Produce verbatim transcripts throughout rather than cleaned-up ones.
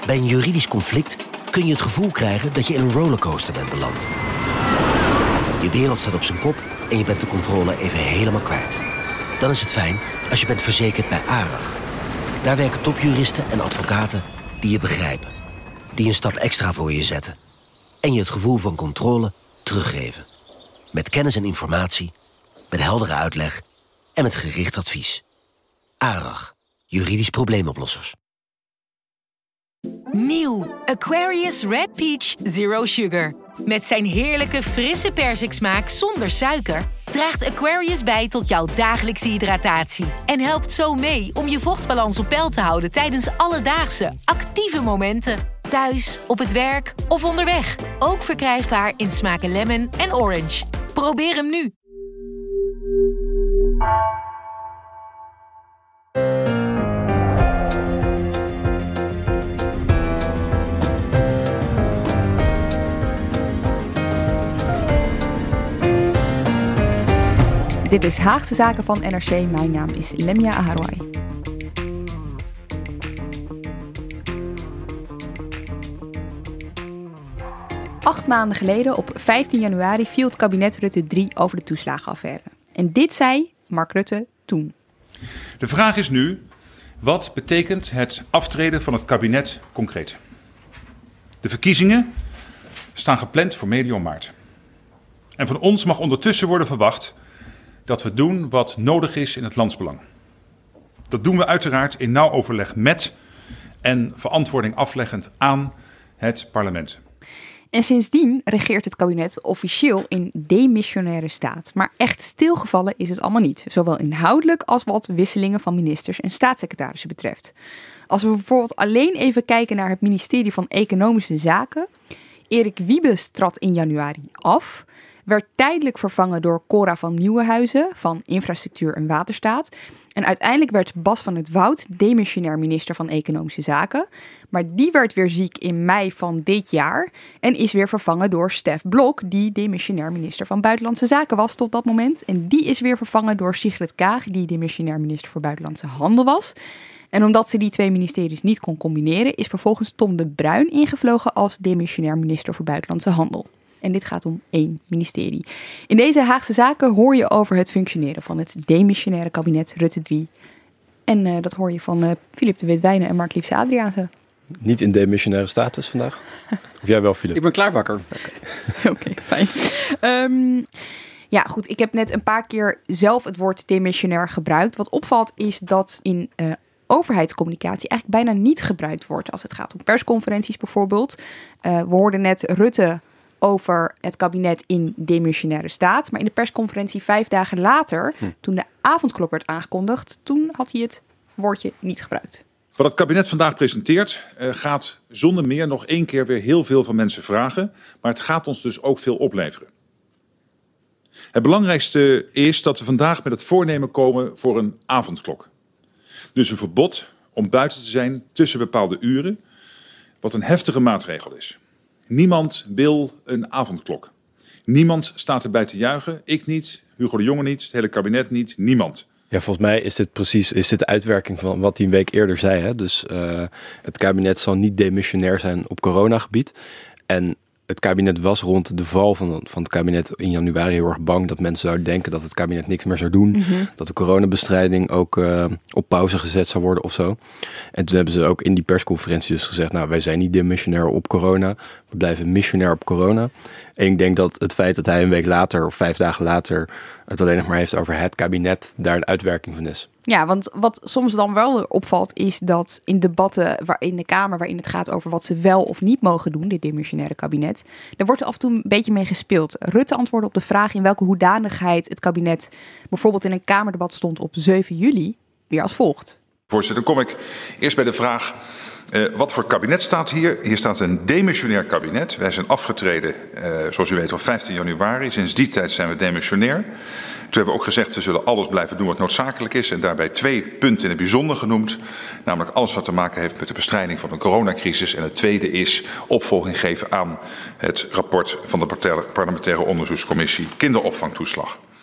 Bij een juridisch conflict kun je het gevoel krijgen dat je in een rollercoaster bent beland. Je wereld staat op zijn kop en je bent de controle even helemaal kwijt. Dan is het fijn als je bent verzekerd bij ARAG. Daar werken topjuristen en advocaten die je begrijpen. Die een stap extra voor je zetten. En je het gevoel van controle teruggeven. Met kennis en informatie, met heldere uitleg en met gericht advies. ARAG, juridisch probleemoplossers. Nieuw Aquarius Red Peach Zero Sugar. Met zijn heerlijke frisse persiksmaak zonder suiker draagt Aquarius bij tot jouw dagelijkse hydratatie. En helpt zo mee om je vochtbalans op peil te houden tijdens alledaagse, actieve momenten. Thuis, op het werk of onderweg. Ook verkrijgbaar in smaken lemon en orange. Probeer hem nu. Dit is Haagse Zaken van N R C. Mijn naam is Lemia Aharwai. Acht maanden geleden, op vijftien januari, viel het kabinet Rutte drie over de toeslagenaffaire. En dit zei Mark Rutte toen. De vraag is nu, wat betekent het aftreden van het kabinet concreet? De verkiezingen staan gepland voor medio maart. En van ons mag ondertussen worden verwacht dat we doen wat nodig is in het landsbelang. Dat doen we uiteraard in nauw overleg met en verantwoording afleggend aan het parlement. En sindsdien regeert het kabinet officieel in demissionaire staat. Maar echt stilgevallen is het allemaal niet. Zowel inhoudelijk als wat wisselingen van ministers en staatssecretarissen betreft. Als we bijvoorbeeld alleen even kijken naar het ministerie van Economische Zaken. Erik Wiebes trad in januari af. Werd tijdelijk vervangen door Cora van Nieuwenhuizen van Infrastructuur en Waterstaat. En uiteindelijk werd Bas van het Woud demissionair minister van Economische Zaken. Maar die werd weer ziek in mei van dit jaar en is weer vervangen door Stef Blok, die demissionair minister van Buitenlandse Zaken was tot dat moment. En die is weer vervangen door Sigrid Kaag, die demissionair minister voor Buitenlandse Handel was. En omdat ze die twee ministeries niet kon combineren, is vervolgens Tom de Bruin ingevlogen als demissionair minister voor Buitenlandse Handel. En dit gaat om één ministerie. In deze Haagse Zaken hoor je over het functioneren van het demissionaire kabinet Rutte drie. En uh, dat hoor je van uh, Philip de Witwijnen en Mark Liefse Adriaanse. Niet in demissionaire status vandaag? Of jij wel, Philip? Ik ben klaarbakker. Oké, okay. okay, fijn. Um, ja, goed. Ik heb net een paar keer zelf het woord demissionair gebruikt. Wat opvalt is dat in uh, overheidscommunicatie eigenlijk bijna niet gebruikt wordt als het gaat om persconferenties bijvoorbeeld. Uh, we hoorden net Rutte over het kabinet in demissionaire staat. Maar in de persconferentie vijf dagen later, hm. toen de avondklok werd aangekondigd, toen had hij het woordje niet gebruikt. Wat het kabinet vandaag presenteert uh, gaat zonder meer nog één keer weer heel veel van mensen vragen. Maar het gaat ons dus ook veel opleveren. Het belangrijkste is dat we vandaag met het voornemen komen voor een avondklok. Dus een verbod om buiten te zijn tussen bepaalde uren, wat een heftige maatregel is. Niemand wil een avondklok. Niemand staat erbij te juichen. Ik niet, Hugo de Jonge niet, het hele kabinet niet, niemand. Ja, volgens mij is dit precies is dit de uitwerking van wat hij een week eerder zei. Hè? Dus uh, het kabinet zal niet demissionair zijn op coronagebied. En het kabinet was rond de val van, van het kabinet in januari heel erg bang dat mensen zouden denken dat het kabinet niks meer zou doen. Mm-hmm. Dat de coronabestrijding ook uh, op pauze gezet zou worden of zo. En toen hebben ze ook in die persconferentie dus gezegd, nou, wij zijn niet demissionair op corona. We blijven missionair op corona. En ik denk dat het feit dat hij een week later of vijf dagen later het alleen nog maar heeft over het kabinet daar een uitwerking van is. Ja, want wat soms dan wel opvalt is dat in debatten waar in de Kamer waarin het gaat over wat ze wel of niet mogen doen, dit demissionaire kabinet, daar wordt er af en toe een beetje mee gespeeld. Rutte antwoordde op de vraag in welke hoedanigheid het kabinet bijvoorbeeld in een Kamerdebat stond op zeven juli weer als volgt. Voorzitter, dan kom ik eerst bij de vraag, uh, wat voor kabinet staat hier? Hier staat een demissionair kabinet. Wij zijn afgetreden, uh, zoals u weet, op vijftien januari. Sinds die tijd zijn we demissionair. Toen hebben we ook gezegd, we zullen alles blijven doen wat noodzakelijk is. En daarbij twee punten in het bijzonder genoemd. Namelijk alles wat te maken heeft met de bestrijding van de coronacrisis. En het tweede is opvolging geven aan het rapport van de parlementaire onderzoekscommissie kinderopvangtoeslag.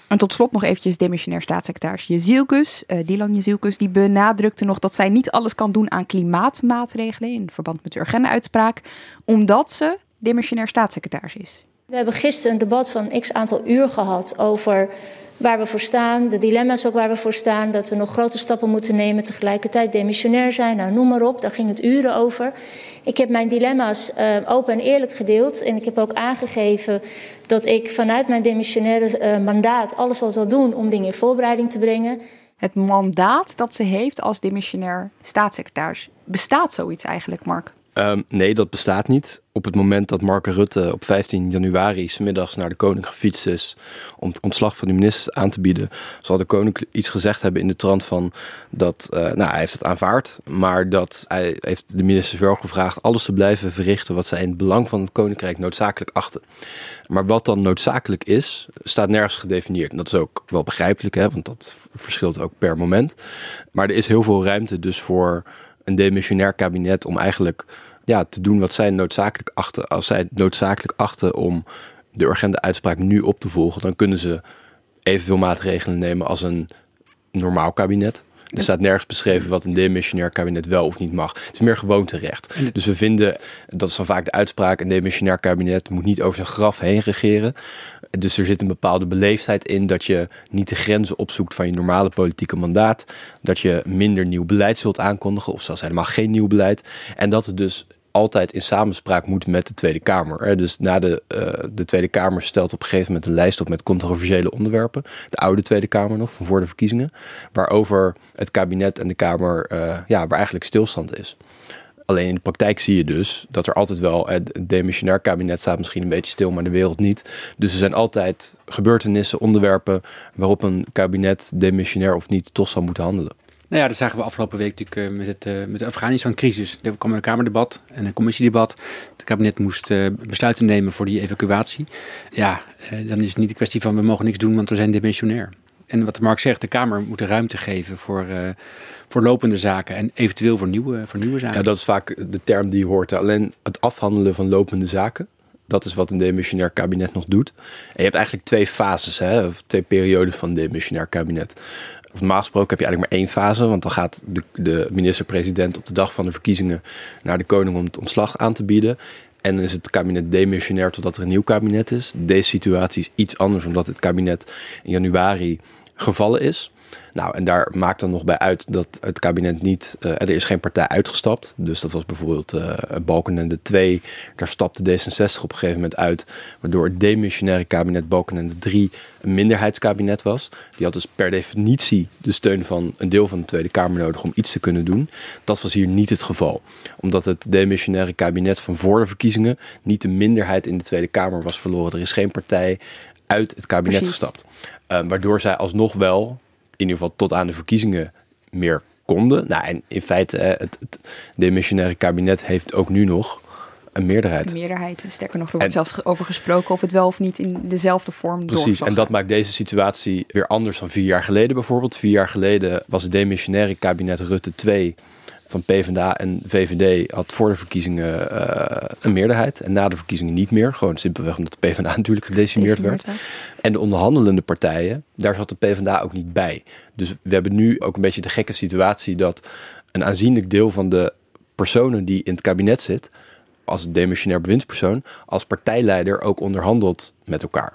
En tot slot nog eventjes demissionair staatssecretaris Jezielkus. Uh, Dylan Jezielkus die benadrukte nog dat zij niet alles kan doen aan klimaatmaatregelen in verband met de Urgenda-uitspraak, omdat ze demissionair staatssecretaris is. We hebben gisteren een debat van x aantal uur gehad over waar we voor staan, de dilemma's ook waar we voor staan, dat we nog grote stappen moeten nemen, tegelijkertijd demissionair zijn, nou noem maar op, daar ging het uren over. Ik heb mijn dilemma's uh, open en eerlijk gedeeld en ik heb ook aangegeven dat ik vanuit mijn demissionaire uh, mandaat alles al zal doen om dingen in voorbereiding te brengen. Het mandaat dat ze heeft als demissionair staatssecretaris, bestaat zoiets eigenlijk, Mark? Um, nee, dat bestaat niet. Op het moment dat Mark Rutte op vijftien januari 's middags naar de koning gefietst is om het ontslag van de ministers aan te bieden, zal de koning iets gezegd hebben in de trant van dat, uh, nou hij heeft het aanvaard, maar dat hij heeft de ministers wel gevraagd alles te blijven verrichten wat zij in het belang van het koninkrijk noodzakelijk achten. Maar wat dan noodzakelijk is, staat nergens gedefinieerd. En dat is ook wel begrijpelijk, hè, want dat verschilt ook per moment. Maar er is heel veel ruimte dus voor een demissionair kabinet om eigenlijk ja, te doen wat zij noodzakelijk achten. Als zij het noodzakelijk achten om de Urgenda-uitspraak nu op te volgen, dan kunnen ze evenveel maatregelen nemen als een normaal kabinet. Er staat nergens beschreven wat een demissionair kabinet wel of niet mag. Het is meer gewoonterecht. Dus we vinden, dat is dan vaak de uitspraak, een demissionair kabinet moet niet over zijn graf heen regeren. Dus er zit een bepaalde beleefdheid in dat je niet de grenzen opzoekt van je normale politieke mandaat. Dat je minder nieuw beleid zult aankondigen of zelfs helemaal geen nieuw beleid. En dat het dus altijd in samenspraak moet met de Tweede Kamer. Dus na de, uh, de Tweede Kamer stelt op een gegeven moment een lijst op met controversiële onderwerpen. De oude Tweede Kamer nog, van voor de verkiezingen. Waarover het kabinet en de Kamer, uh, ja, waar eigenlijk stilstand is. Alleen in de praktijk zie je dus dat er altijd wel, het demissionair kabinet staat misschien een beetje stil, maar de wereld niet. Dus er zijn altijd gebeurtenissen, onderwerpen waarop een kabinet, demissionair of niet, toch zal moeten handelen. Nou ja, dat zagen we afgelopen week natuurlijk uh, met, het, uh, met de Afghanistan-crisis. Er kwam een Kamerdebat en een commissiedebat. Het kabinet moest uh, besluiten nemen voor die evacuatie. Ja, uh, dan is het niet de kwestie van we mogen niks doen, want we zijn demissionair. En wat Mark zegt, de Kamer moet de ruimte geven voor, uh, voor lopende zaken en eventueel voor nieuwe, voor nieuwe zaken. Ja, dat is vaak de term die je hoort. Alleen het afhandelen van lopende zaken, dat is wat een demissionair kabinet nog doet. En je hebt eigenlijk twee fases, hè, of twee periodes van een demissionair kabinet. Of normaal gesproken heb je eigenlijk maar één fase, want dan gaat de, de minister-president op de dag van de verkiezingen naar de koning om het ontslag aan te bieden. En dan is het kabinet demissionair totdat er een nieuw kabinet is. Deze situatie is iets anders omdat het kabinet in januari gevallen is. Nou, en daar maakt dan nog bij uit dat het kabinet niet, uh, er is geen partij uitgestapt. Dus dat was bijvoorbeeld uh, Balkenende twee. Daar stapte D zesenzestig op een gegeven moment uit, waardoor het demissionaire kabinet Balkenende drie een minderheidskabinet was. Die had dus per definitie de steun van een deel van de Tweede Kamer nodig om iets te kunnen doen. Dat was hier niet het geval. Omdat het demissionaire kabinet van voor de verkiezingen niet de minderheid in de Tweede Kamer was verloren. Er is geen partij uit het kabinet Precies. gestapt. Uh, waardoor zij alsnog wel, in ieder geval tot aan de verkiezingen, meer konden. Nou, en in feite, het, het demissionaire kabinet heeft ook nu nog een meerderheid. Een meerderheid. Sterker nog, er wordt en, zelfs over gesproken of het wel of niet in dezelfde vorm Precies, door. en dat maakt deze situatie weer anders dan vier jaar geleden bijvoorbeeld. Vier jaar geleden was het demissionaire kabinet Rutte twee van PvdA en V V D had voor de verkiezingen uh, een meerderheid. En na de verkiezingen niet meer. Gewoon simpelweg omdat de PvdA natuurlijk gedecimeerd werd. werd. En de onderhandelende partijen, daar zat de PvdA ook niet bij. Dus we hebben nu ook een beetje de gekke situatie dat een aanzienlijk deel van de personen die in het kabinet zit, als demissionair bewindspersoon, als partijleider ook onderhandelt met elkaar.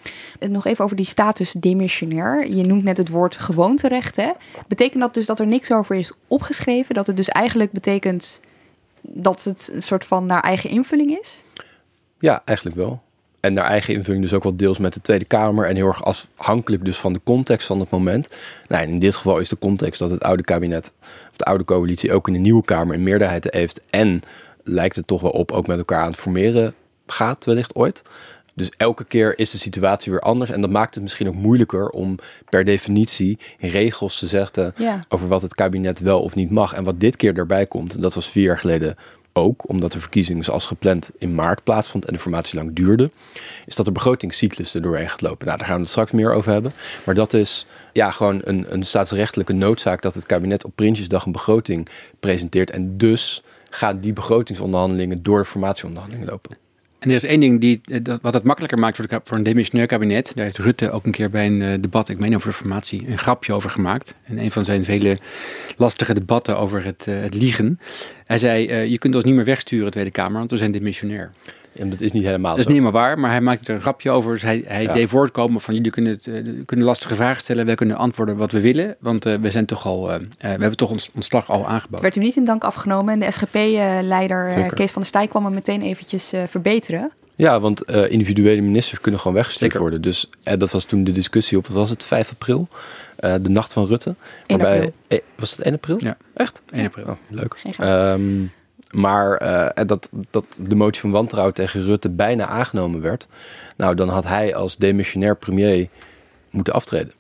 Nog even over die status demissionair. Je noemt net het woord gewoonterecht. Hè? Betekent dat dus dat er niks over is opgeschreven? Dat het dus eigenlijk betekent dat het een soort van naar eigen invulling is? Ja, eigenlijk wel. En naar eigen invulling dus ook wel deels met de Tweede Kamer. En heel erg afhankelijk dus van de context van het moment. Nou, in dit geval is de context dat het oude kabinet, of de oude coalitie, ook in de nieuwe Kamer een meerderheid heeft. En lijkt het toch wel op ook met elkaar aan het formeren gaat wellicht ooit. Dus elke keer is de situatie weer anders. En dat maakt het misschien ook moeilijker om per definitie regels te zetten ja. over wat het kabinet wel of niet mag. En wat dit keer daarbij komt, dat was vier jaar geleden ook, omdat de verkiezing zoals gepland in maart plaatsvond en de formatie lang duurde, is dat de begrotingscyclus er doorheen gaat lopen. Nou, daar gaan we het straks meer over hebben. Maar dat is ja gewoon een, een staatsrechtelijke noodzaak dat het kabinet op Prinsjesdag een begroting presenteert. En dus gaan die begrotingsonderhandelingen door de formatieonderhandelingen lopen. En er is één ding die, dat, wat het makkelijker maakt voor, de, voor een demissionair kabinet. Daar heeft Rutte ook een keer bij een uh, debat, ik meen over de formatie, een grapje over gemaakt. En een van zijn vele lastige debatten over het, uh, het liegen. Hij zei, uh, je kunt ons niet meer wegsturen, Tweede Kamer, want we zijn demissionair. Ja, dat is niet helemaal Dat zo. is niet helemaal waar, maar hij maakte er een grapje over. Dus hij, hij ja. deed voortkomen van, jullie kunnen, het, uh, kunnen lastige vragen stellen. Wij kunnen antwoorden wat we willen, want uh, we zijn toch al, uh, uh, we hebben toch ons ontslag al aangeboden. Het werd hem niet in dank afgenomen en de S G P-leider uh, Kees van der Staaij kwam hem meteen eventjes uh, verbeteren. Ja, want uh, individuele ministers kunnen gewoon weggestuurd Zeker. worden. Dus uh, dat was toen de discussie op, wat was het, vijf april? Uh, de nacht van Rutte. één waarbij, april. Eh, was het één april? Ja. Echt? één april. Oh, leuk. Geen Maar uh, dat, dat de motie van wantrouwen tegen Rutte bijna aangenomen werd. Nou, dan had hij als demissionair premier moeten aftreden.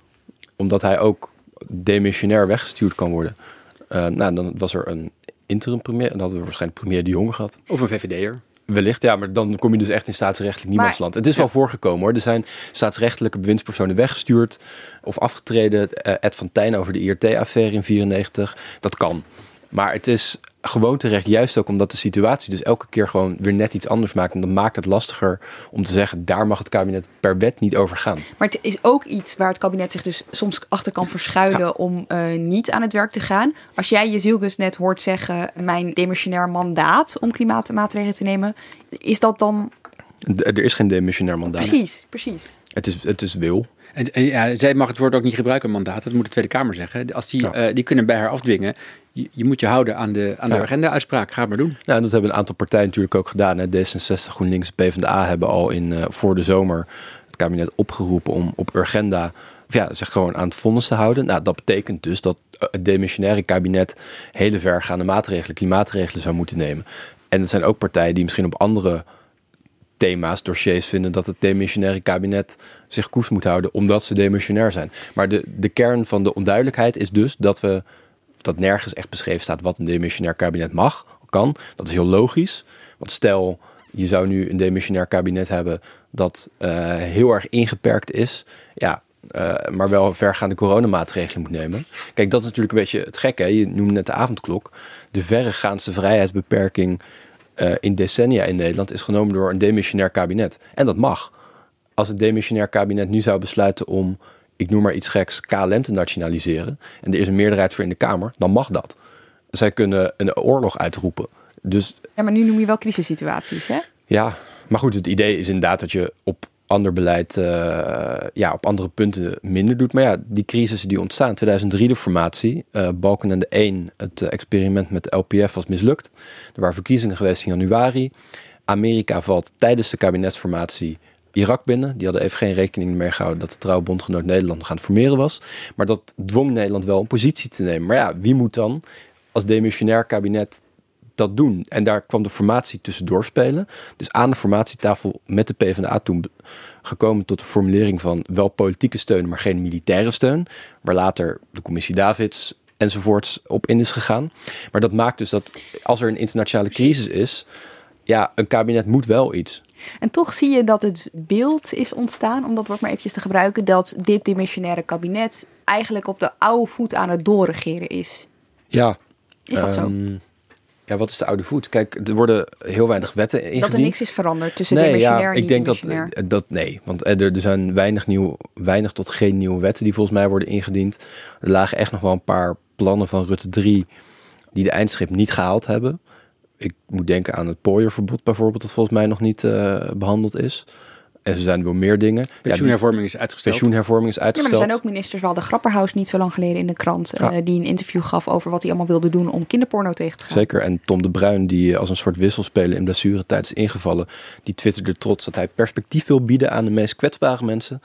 Omdat hij ook demissionair weggestuurd kan worden. Uh, nou, dan was er een interim premier. En dan hadden we waarschijnlijk premier De Jonge gehad. Of een V V D'er. Wellicht, ja, maar dan kom je dus echt in staatsrechtelijk niemandsland. Het is ja. wel voorgekomen hoor. Er zijn staatsrechtelijke bewindspersonen weggestuurd of afgetreden. Uh, Ed van Tijn over de I R T-affaire in vierennegentig. Dat kan. Maar het is gewoon terecht, juist ook omdat de situatie dus elke keer gewoon weer net iets anders maakt. En dat maakt het lastiger om te zeggen, daar mag het kabinet per wet niet over gaan. Maar het is ook iets waar het kabinet zich dus soms achter kan verschuilen ja. om uh, niet aan het werk te gaan. Als jij Jezielkus net hoort zeggen, mijn demissionair mandaat om klimaatmaatregelen te nemen, is dat dan... Er is geen demissionair mandaat. Precies, precies. Het is, het is wil. En, en, ja, zij mag het woord ook niet gebruiken, mandaat. Dat moet de Tweede Kamer zeggen. Als die, ja. uh, die kunnen bij haar afdwingen. Je, je moet je houden aan de, aan de ja. agenda-uitspraak. Ga het maar doen. Nou, dat hebben een aantal partijen natuurlijk ook gedaan. Hè. D zesenzestig, GroenLinks en PvdA hebben al in, uh, voor de zomer het kabinet opgeroepen om op Urgenda of ja, zich gewoon aan het vonnis te houden. Nou, dat betekent dus dat het demissionaire kabinet hele vergaande maatregelen, klimaatregelen zou moeten nemen. En het zijn ook partijen die misschien op andere thema's, dossiers vinden dat het demissionaire kabinet zich koers moet houden omdat ze demissionair zijn. Maar de, de kern van de onduidelijkheid is dus dat we, dat nergens echt beschreven staat wat een demissionair kabinet mag, kan. Dat is heel logisch. Want stel, je zou nu een demissionair kabinet hebben dat uh, heel erg ingeperkt is, ja, uh, maar wel vergaande coronamaatregelen moet nemen. Kijk, dat is natuurlijk een beetje het gekke. Hè? Je noemde net de avondklok. De verregaandste vrijheidsbeperking Uh, in decennia in Nederland is genomen door een demissionair kabinet. En dat mag. Als het demissionair kabinet nu zou besluiten om, ik noem maar iets geks, K L M te nationaliseren, en er is een meerderheid voor in de Kamer, dan mag dat. Zij kunnen een oorlog uitroepen. Dus, ja, maar nu noem je wel crisissituaties, hè? Ja, maar goed, het idee is inderdaad dat je op ander beleid, uh, ja, op andere punten minder doet. Maar ja, die crisissen die ontstaan, tweeduizend drie de formatie, uh, Balkenende één, het uh, experiment met de L P F was mislukt. Er waren verkiezingen geweest in januari. Amerika valt tijdens de kabinetsformatie Irak binnen. Die hadden even geen rekening mee gehouden dat de trouwe bondgenoot Nederland nog aan het formeren was. Maar dat dwong Nederland wel een positie te nemen. Maar ja, wie moet dan als demissionair kabinet dat doen? En daar kwam de formatie tussendoor spelen. Dus aan de formatietafel met de PvdA toen gekomen tot de formulering van wel politieke steun, maar geen militaire steun. Waar later de commissie Davids enzovoorts op in is gegaan. Maar dat maakt dus dat als er een internationale crisis is, ja, een kabinet moet wel iets. En toch zie je dat het beeld is ontstaan, om dat woord maar eventjes te gebruiken, dat dit demissionaire kabinet eigenlijk op de oude voet aan het doorregeren is. Ja. Is dat um, zo? Ja, wat is de oude voet? Kijk, er worden heel weinig wetten ingediend. Dat er niks is veranderd tussen nee, demissionair ja, en ik denk demissionair. dat, dat nee, want er, er zijn weinig, nieuw, weinig tot geen nieuwe wetten die volgens mij worden ingediend. Er lagen echt nog wel een paar plannen van Rutte drie die de eindstreep niet gehaald hebben. Ik moet denken aan het pooierverbod bijvoorbeeld, dat volgens mij nog niet uh, behandeld is. En er zijn wel meer dingen. Pensioenhervorming is uitgesteld. Pensioenhervorming is uitgesteld. Ja, maar er zijn ook ministers, we hadden Grapperhaus niet zo lang geleden in de krant, ja. uh, die een interview gaf over wat hij allemaal wilde doen om kinderporno tegen te gaan. Zeker, en Tom de Bruin, die als een soort wisselspeler in blessuretijd is ingevallen, die twitterde trots dat hij perspectief wil bieden aan de meest kwetsbare mensen.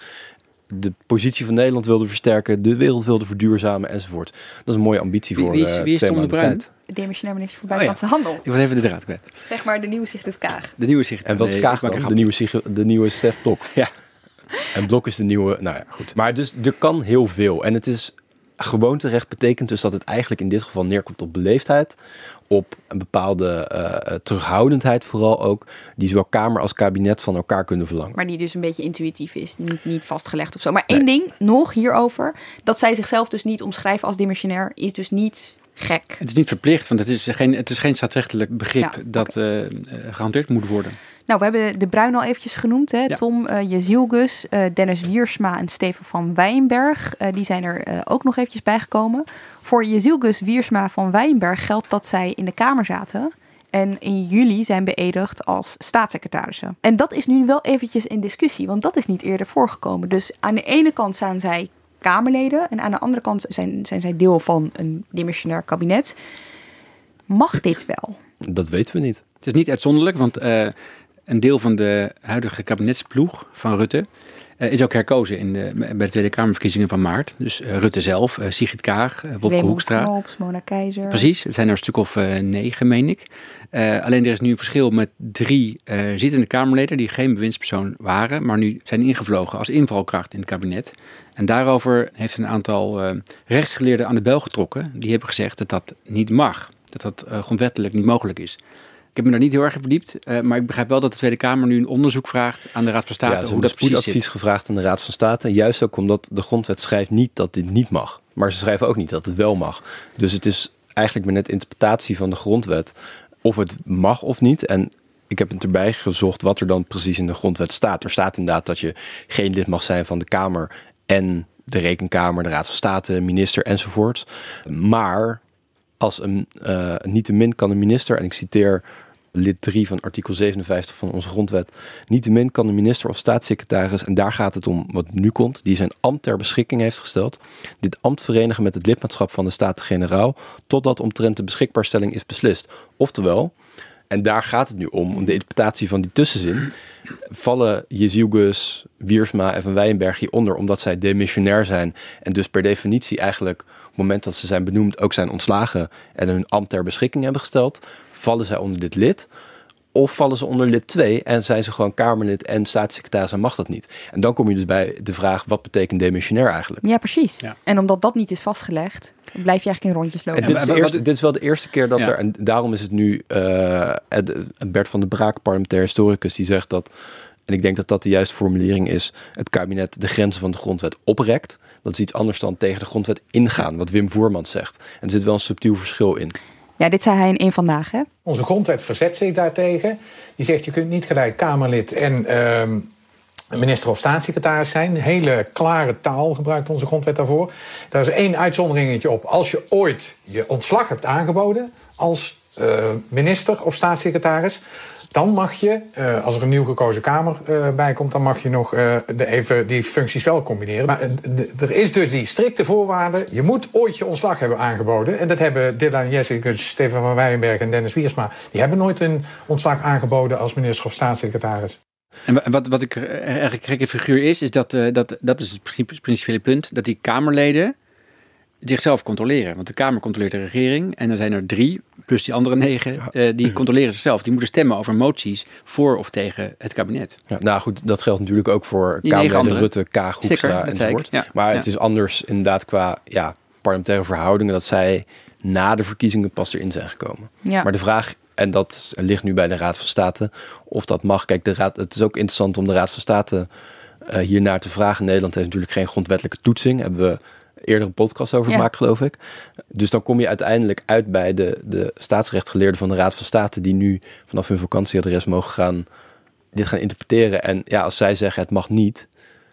De positie van Nederland wilde versterken, de wereld wilde verduurzamen enzovoort. Dat is een mooie ambitie wie, voor wie is, wie is twee Tom de Bruin? Tijd. De demissionair minister voor Buitenlandse oh, ja. Handel. Ik was even de draad kwijt. Zeg maar de nieuwe Sigrid Kaag. De nieuwe Sigrid. En wat is nee, Kaag dan? De nieuwe, Sigrid, de nieuwe Stef Blok. Ja. En Blok is de nieuwe, nou ja, goed. Maar dus er kan heel veel. En het is gewoon terecht, betekent dus dat het eigenlijk in dit geval neerkomt op beleefdheid, op een bepaalde uh, terughoudendheid vooral ook, die zowel Kamer als kabinet van elkaar kunnen verlangen. Maar die dus een beetje intuïtief is, niet, niet vastgelegd of zo. Maar één nee. ding nog hierover, dat zij zichzelf dus niet omschrijven als demissionair, is dus niet gek. Het is niet verplicht, want het is geen, het is geen staatsrechtelijk begrip ja, dat okay. uh, gehanteerd moet worden. Nou, we hebben de Bruin al eventjes genoemd. Hè? Ja. Tom uh, Jezielgus, uh, Dennis Wiersma en Steven van Wijnberg. Uh, die zijn er uh, ook nog eventjes bijgekomen. Voor Jezielgus, Wiersma van Wijnberg geldt dat zij in de Kamer zaten en in juli zijn beëdigd als staatssecretarissen. En dat is nu wel eventjes in discussie, want dat is niet eerder voorgekomen. Dus aan de ene kant zijn zij Kamerleden en aan de andere kant zijn, zijn zij deel van een demissionair kabinet. Mag dit wel? Dat weten we niet. Het is niet uitzonderlijk, want uh, een deel van de huidige kabinetsploeg van Rutte uh, is ook herkozen in de, bij de Tweede Kamerverkiezingen van maart. Dus uh, Rutte zelf, uh, Sigrid Kaag, uh, Wopke Raymond Hoekstra. Knops, Mona Keizer. Precies, het zijn er een stuk of uh, negen, meen ik. Uh, alleen er is nu een verschil met drie uh, zittende Kamerleden die geen bewindspersoon waren, maar nu zijn ingevlogen als invalkracht in het kabinet. En daarover heeft een aantal uh, rechtsgeleerden aan de bel getrokken. Die hebben gezegd dat dat niet mag. Dat dat uh, grondwettelijk niet mogelijk is. Ik heb me daar niet heel erg in verdiept, uh, maar ik begrijp wel dat de Tweede Kamer nu een onderzoek vraagt aan de Raad van State. Ja, ze hoe hebben dat precies spoedadvies zit. gevraagd aan de Raad van State. Juist ook omdat de grondwet schrijft niet dat dit niet mag. Maar ze schrijven ook niet dat het wel mag. Dus het is eigenlijk maar net interpretatie van de grondwet of het mag of niet. En ik heb het erbij gezocht wat er dan precies in de grondwet staat. Er staat inderdaad dat je geen lid mag zijn van de Kamer en de Rekenkamer, de Raad van State, minister enzovoort. Maar als een uh, niettemin kan de minister, en ik citeer lid drie van artikel zevenenvijftig van onze grondwet, niettemin kan de minister of staatssecretaris, en daar gaat het om wat nu komt, die zijn ambt ter beschikking heeft gesteld, dit ambt verenigen met het lidmaatschap van de Staten-Generaal, totdat omtrent de beschikbaarstelling is beslist. Oftewel, en daar gaat het nu om, om de interpretatie van die tussenzin, vallen Jezielgus, Wiersma en Van Wijnberg hieronder omdat zij demissionair zijn en dus per definitie eigenlijk op het moment dat ze zijn benoemd ook zijn ontslagen en hun ambt ter beschikking hebben gesteld. Vallen zij onder dit lid? Of vallen ze onder lid twee en zijn ze gewoon Kamerlid en staatssecretaris en mag dat niet? En dan kom je dus bij de vraag, wat betekent demissionair eigenlijk? Ja, precies. Ja. En omdat dat niet is vastgelegd, blijf je eigenlijk in rondjes lopen. En dit, is de wat- eerste, dit is wel de eerste keer dat Ja. er, en daarom is het nu uh, Bert van der Braak, parlementair historicus, die zegt dat, en ik denk dat dat de juiste formulering is, het kabinet de grenzen van de grondwet oprekt. Dat is iets anders dan tegen de grondwet ingaan, wat Wim Voermans zegt. En er zit wel een subtiel verschil in. Ja, dit zei hij in één vandaag, hè? Onze grondwet verzet zich daartegen. Die zegt je kunt niet gelijk Kamerlid en uh, minister of staatssecretaris zijn. Hele klare taal gebruikt onze grondwet daarvoor. Daar is één uitzonderingetje op. Als je ooit je ontslag hebt aangeboden als uh, minister of staatssecretaris, dan mag je, uh, als er een nieuw gekozen Kamer uh, bij komt, dan mag je nog uh, de even die functies wel combineren. Maar uh, de, er is dus die strikte voorwaarde. Je moet ooit je ontslag hebben aangeboden. En dat hebben Dylan Jezielgus, Steven van Wijnberg en Dennis Wiersma. Die hebben nooit een ontslag aangeboden als minister of staatssecretaris. En wat, wat ik eigenlijk gekke figuur is, is dat, uh, dat dat is het principe- principiële punt, dat die Kamerleden zichzelf controleren. Want de Kamer controleert de regering en er zijn er drie, plus die andere negen, uh, die controleren zichzelf. Die moeten stemmen over moties voor of tegen het kabinet. Ja, nou goed, dat geldt natuurlijk ook voor Die negen Kamerleden anderen. Rutte, Kaag, Zeker, Hoekstra dat zei ik, enzovoort. ja. Maar Ja. het is anders inderdaad qua ja, parlementaire verhoudingen dat zij na de verkiezingen pas erin zijn gekomen. Ja. Maar de vraag, en dat ligt nu bij de Raad van State, of dat mag. Kijk, de raad, het is ook interessant om de Raad van State uh, hiernaar te vragen. Nederland heeft natuurlijk geen grondwettelijke toetsing. Daar hebben we eerder een podcast over Ja. gemaakt, geloof ik. Dus dan kom je uiteindelijk uit bij de, de staatsrechtgeleerden van de Raad van State die nu vanaf hun vakantieadres mogen gaan dit gaan interpreteren. En ja, als zij zeggen het mag niet,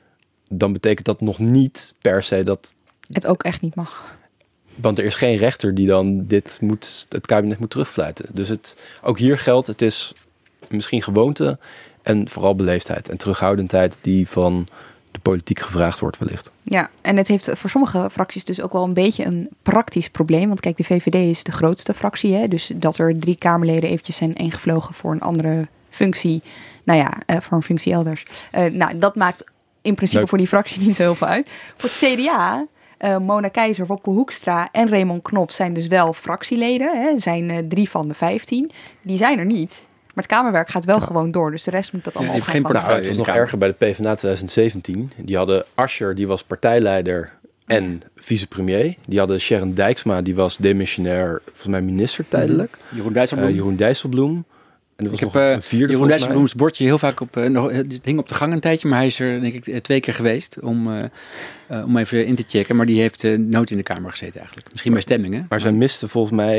dan betekent dat nog niet per se dat, Het ook echt niet mag. want er is geen rechter die dan dit moet, het kabinet moet terugfluiten. Dus het, ook hier geldt, het is misschien gewoonte en vooral beleefdheid en terughoudendheid die van de politiek gevraagd wordt wellicht. Ja, en het heeft voor sommige fracties dus ook wel een beetje een praktisch probleem. Want kijk, de V V D is de grootste fractie. Hè? Dus dat er drie Kamerleden eventjes zijn ingevlogen voor een andere functie. Nou ja, uh, voor een functie elders. Uh, nou, dat maakt in principe Leuk. voor die fractie niet zo heel veel uit. Voor het C D A, uh, Mona Keizer, Wopke Hoekstra en Raymond Knops zijn dus wel fractieleden. Hè? Zijn uh, drie van de vijftien. Die zijn er niet. Maar het Kamerwerk gaat wel ja. gewoon door. Dus de rest moet dat allemaal Ja, op heeft geen gaan Nou, portefeuille. het was nog erger bij de PvdA twintig zeventien. Die hadden Asscher, die was partijleider en vicepremier. Die hadden Sharon Dijksma, die was demissionair, volgens mij minister tijdelijk. Mm-hmm. Jeroen Dijsselbloem. Uh, Jeroen Dijsselbloem. En er was Ik nog heb uh, een vierde Jeroen volgens mij. Dijsselbloems bordje heel vaak op, uh, nog, het hing op de gang een tijdje, maar hij is er denk ik twee keer geweest om, uh, uh, om even in te checken. Maar die heeft uh, nooit in de Kamer gezeten eigenlijk. Misschien bij stemmingen. Maar zij miste volgens mij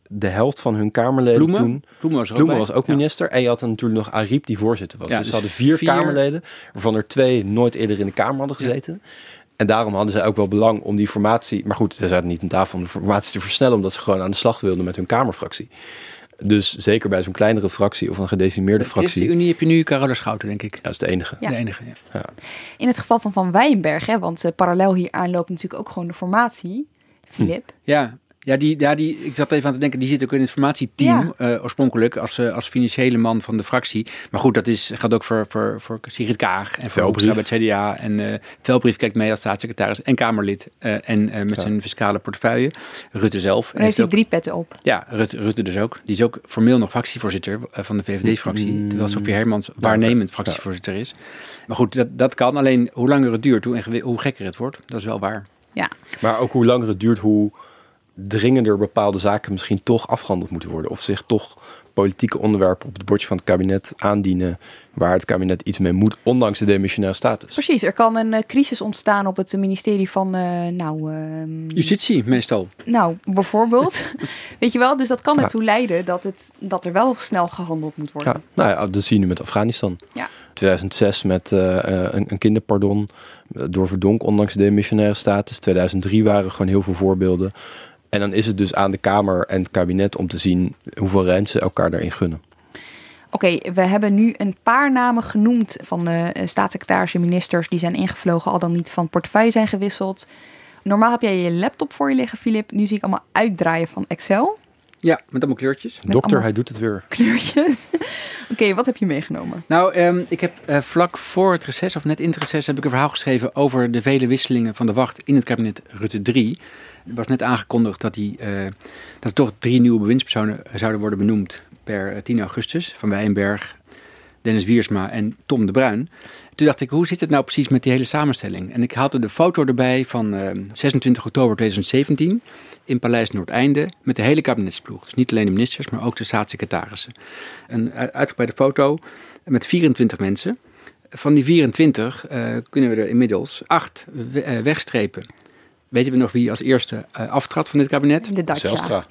de helft van hun Kamerleden Bloemen? toen... Bloemen was er ook Bloemen bij. was ook Ja. minister. En je had dan natuurlijk nog Ariep die voorzitter was. Ja, dus ze dus hadden vier, vier- Kamerleden, waarvan er twee nooit eerder in de Kamer hadden gezeten. Ja. En daarom hadden zij ook wel belang om die formatie... Maar goed, ze zaten niet aan tafel om de formatie te versnellen, omdat ze gewoon aan de slag wilden met hun Kamerfractie. Dus zeker bij zo'n kleinere fractie of een gedecimeerde De fractie... ChristenUnie heb je nu Carola Schouten, denk ik. Ja, dat is de enige. Ja. De enige, ja. Ja. In het geval van Van Wijnberg, hè, want uh, parallel hieraan loopt natuurlijk ook gewoon de formatie. Filip. Ja, ja, die, ja die, ik zat even aan te denken, die zit ook in het formatieteam Ja. uh, oorspronkelijk als, uh, als financiële man van de fractie. Maar goed, dat is, geldt ook voor, voor, voor Sigrid Kaag en voor Hoekstra bij het C D A. En uh, Velbrief kijkt mee als staatssecretaris en Kamerlid uh, en uh, met ja. zijn fiscale portefeuille. Rutte zelf. Dan heeft hij drie petten op. Ja, Rutte, Rutte dus ook. Die is ook formeel nog fractievoorzitter uh, van de V V D-fractie. Mm. Terwijl Sophie Hermans waarnemend fractievoorzitter is. Maar goed, dat, dat kan. Alleen hoe langer het duurt, hoe, hoe gekker het wordt. Dat is wel waar. Ja. Maar ook hoe langer het duurt, hoe dringender bepaalde zaken misschien toch afgehandeld moeten worden. Of zich toch politieke onderwerpen op het bordje van het kabinet aandienen waar het kabinet iets mee moet, ondanks de demissionaire status. Precies, er kan een uh, crisis ontstaan op het ministerie van, uh, nou... Uh, Justitie, meestal. Nou, bijvoorbeeld. Weet je wel, dus dat kan ertoe ja. leiden dat, het, dat er wel snel gehandeld moet worden. Ja, nou ja, dat zie je nu met Afghanistan. Ja. tweeduizend zes met uh, een, een kinderpardon door Verdonk, ondanks de demissionaire status. tweeduizend drie waren gewoon heel veel voorbeelden. En dan is het dus aan de Kamer en het kabinet om te zien hoeveel ruimte ze elkaar daarin gunnen. Oké, okay, we hebben nu een paar namen genoemd van de staatssecretarissen en ministers die zijn ingevlogen, al dan niet van portefeuille zijn gewisseld. Normaal heb jij je laptop voor je liggen, Filip. Nu zie ik allemaal uitdraaien van Excel. Ja, met allemaal kleurtjes. Met Dokter, hij doet het weer. Kleurtjes. Oké, okay, wat heb je meegenomen? Nou, um, ik heb uh, vlak voor het reces, of net in het reces, heb ik een verhaal geschreven over de vele wisselingen van de wacht in het kabinet Rutte drie. Er was net aangekondigd dat, die, uh, dat er toch drie nieuwe bewindspersonen zouden worden benoemd per tien augustus. Van Wijnberg, Dennis Wiersma en Tom de Bruin. Toen dacht ik, hoe zit het nou precies met die hele samenstelling? En ik haalde de foto erbij van uh, zesentwintig oktober tweeduizend zeventien in Paleis Noordeinde met de hele kabinetsploeg. Dus niet alleen de ministers, maar ook de staatssecretarissen. Een uitgebreide foto met vierentwintig mensen. Van die vierentwintig uh, kunnen we er inmiddels acht we- uh, wegstrepen. Weten we nog wie als eerste uh, aftrad van dit kabinet? De Dacia. Zijlstra.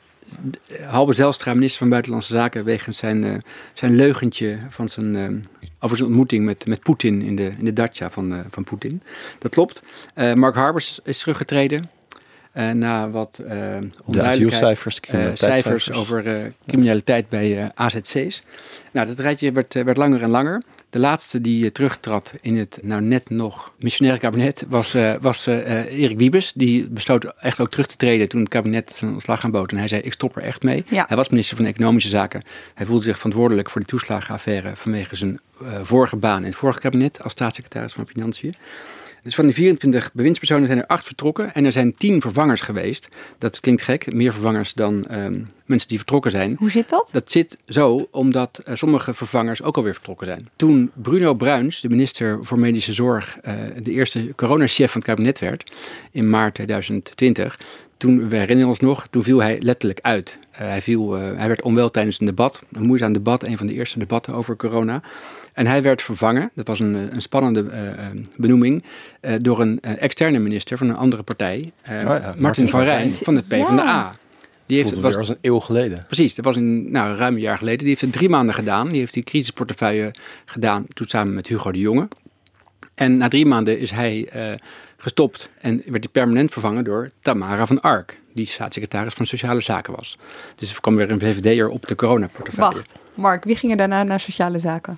Halbe Zijlstra, minister van Buitenlandse Zaken, wegens zijn, uh, zijn leugentje van zijn, uh, over zijn ontmoeting met, met Poetin in de, in de Dacia van, uh, van Poetin. Dat klopt. Uh, Mark Harbers is teruggetreden. Uh, na wat uh, onduidelijkheid, uh, cijfers over uh, criminaliteit bij uh, A Z C's. Nou, dat rijtje werd, uh, werd langer en langer. De laatste die uh, terugtrad in het nou net nog missionaire kabinet was, uh, was uh, Erik Wiebes. Die besloot echt ook terug te treden toen het kabinet zijn ontslag aanbood. En hij zei, ik stop er echt mee. Ja. Hij was minister van Economische Zaken. Hij voelde zich verantwoordelijk voor die toeslagenaffaire vanwege zijn uh, vorige baan in het vorige kabinet als staatssecretaris van Financiën. Dus van die vierentwintig bewindspersonen zijn er acht vertrokken en er zijn tien vervangers geweest. Dat klinkt gek, meer vervangers dan um, mensen die vertrokken zijn. Hoe zit dat? Dat zit zo omdat uh, sommige vervangers ook alweer vertrokken zijn. Toen Bruno Bruins, de minister voor Medische Zorg, uh, de eerste coronachef van het kabinet werd in maart tweeduizend twintig... Toen, we herinneren ons nog, toen viel hij letterlijk uit. Uh, hij, viel, uh, hij werd onwel tijdens een debat, een moeizaam debat, een van de eerste debatten over corona. En hij werd vervangen, dat was een, een spannende uh, benoeming, uh, door een uh, externe minister van een andere partij, uh, oh ja, Martin, Martin van Rijn van het PvdA. Ja. Die heeft het was als een eeuw geleden. Precies, dat was een, nou, ruim een jaar geleden. Die heeft het drie maanden gedaan. Die heeft die crisisportefeuille gedaan, toen samen met Hugo de Jonge. En na drie maanden is hij uh, gestopt en werd hij permanent vervangen door Tamara van Ark, die staatssecretaris van Sociale Zaken was. Dus er kwam weer een V V D'er op de coronaportefeuille. Wacht, Mark, wie ging er daarna naar Sociale Zaken?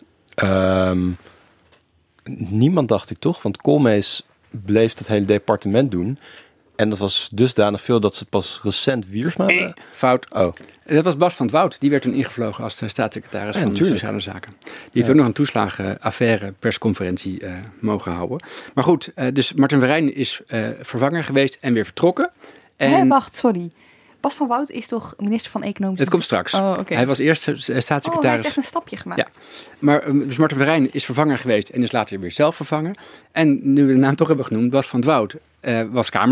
Um, niemand, dacht ik toch, want Koolmees bleef het hele departement doen. En dat was dusdanig veel dat ze pas recent Wiersma... Nee, fout. Oh. Dat was Bas van 't Woud. Die werd toen ingevlogen als de staatssecretaris ja, van natuurlijk. Sociale Zaken. Die heeft ja. ook nog een toeslagenaffaire persconferentie uh, mogen houden. Maar goed, uh, dus Martin van Rijn is uh, vervanger geweest en weer vertrokken. En... Hé, wacht, sorry. Bas van Wout is toch minister van Economische... Het komt straks. Oh, okay. Hij was eerst staatssecretaris... Oh, hij heeft echt een stapje gemaakt. Ja. Maar dus Martin van Rijn is vervanger geweest en is later weer zelf vervangen. En nu we de naam toch hebben genoemd, Bas van 't Woud uh, was Kamerlid.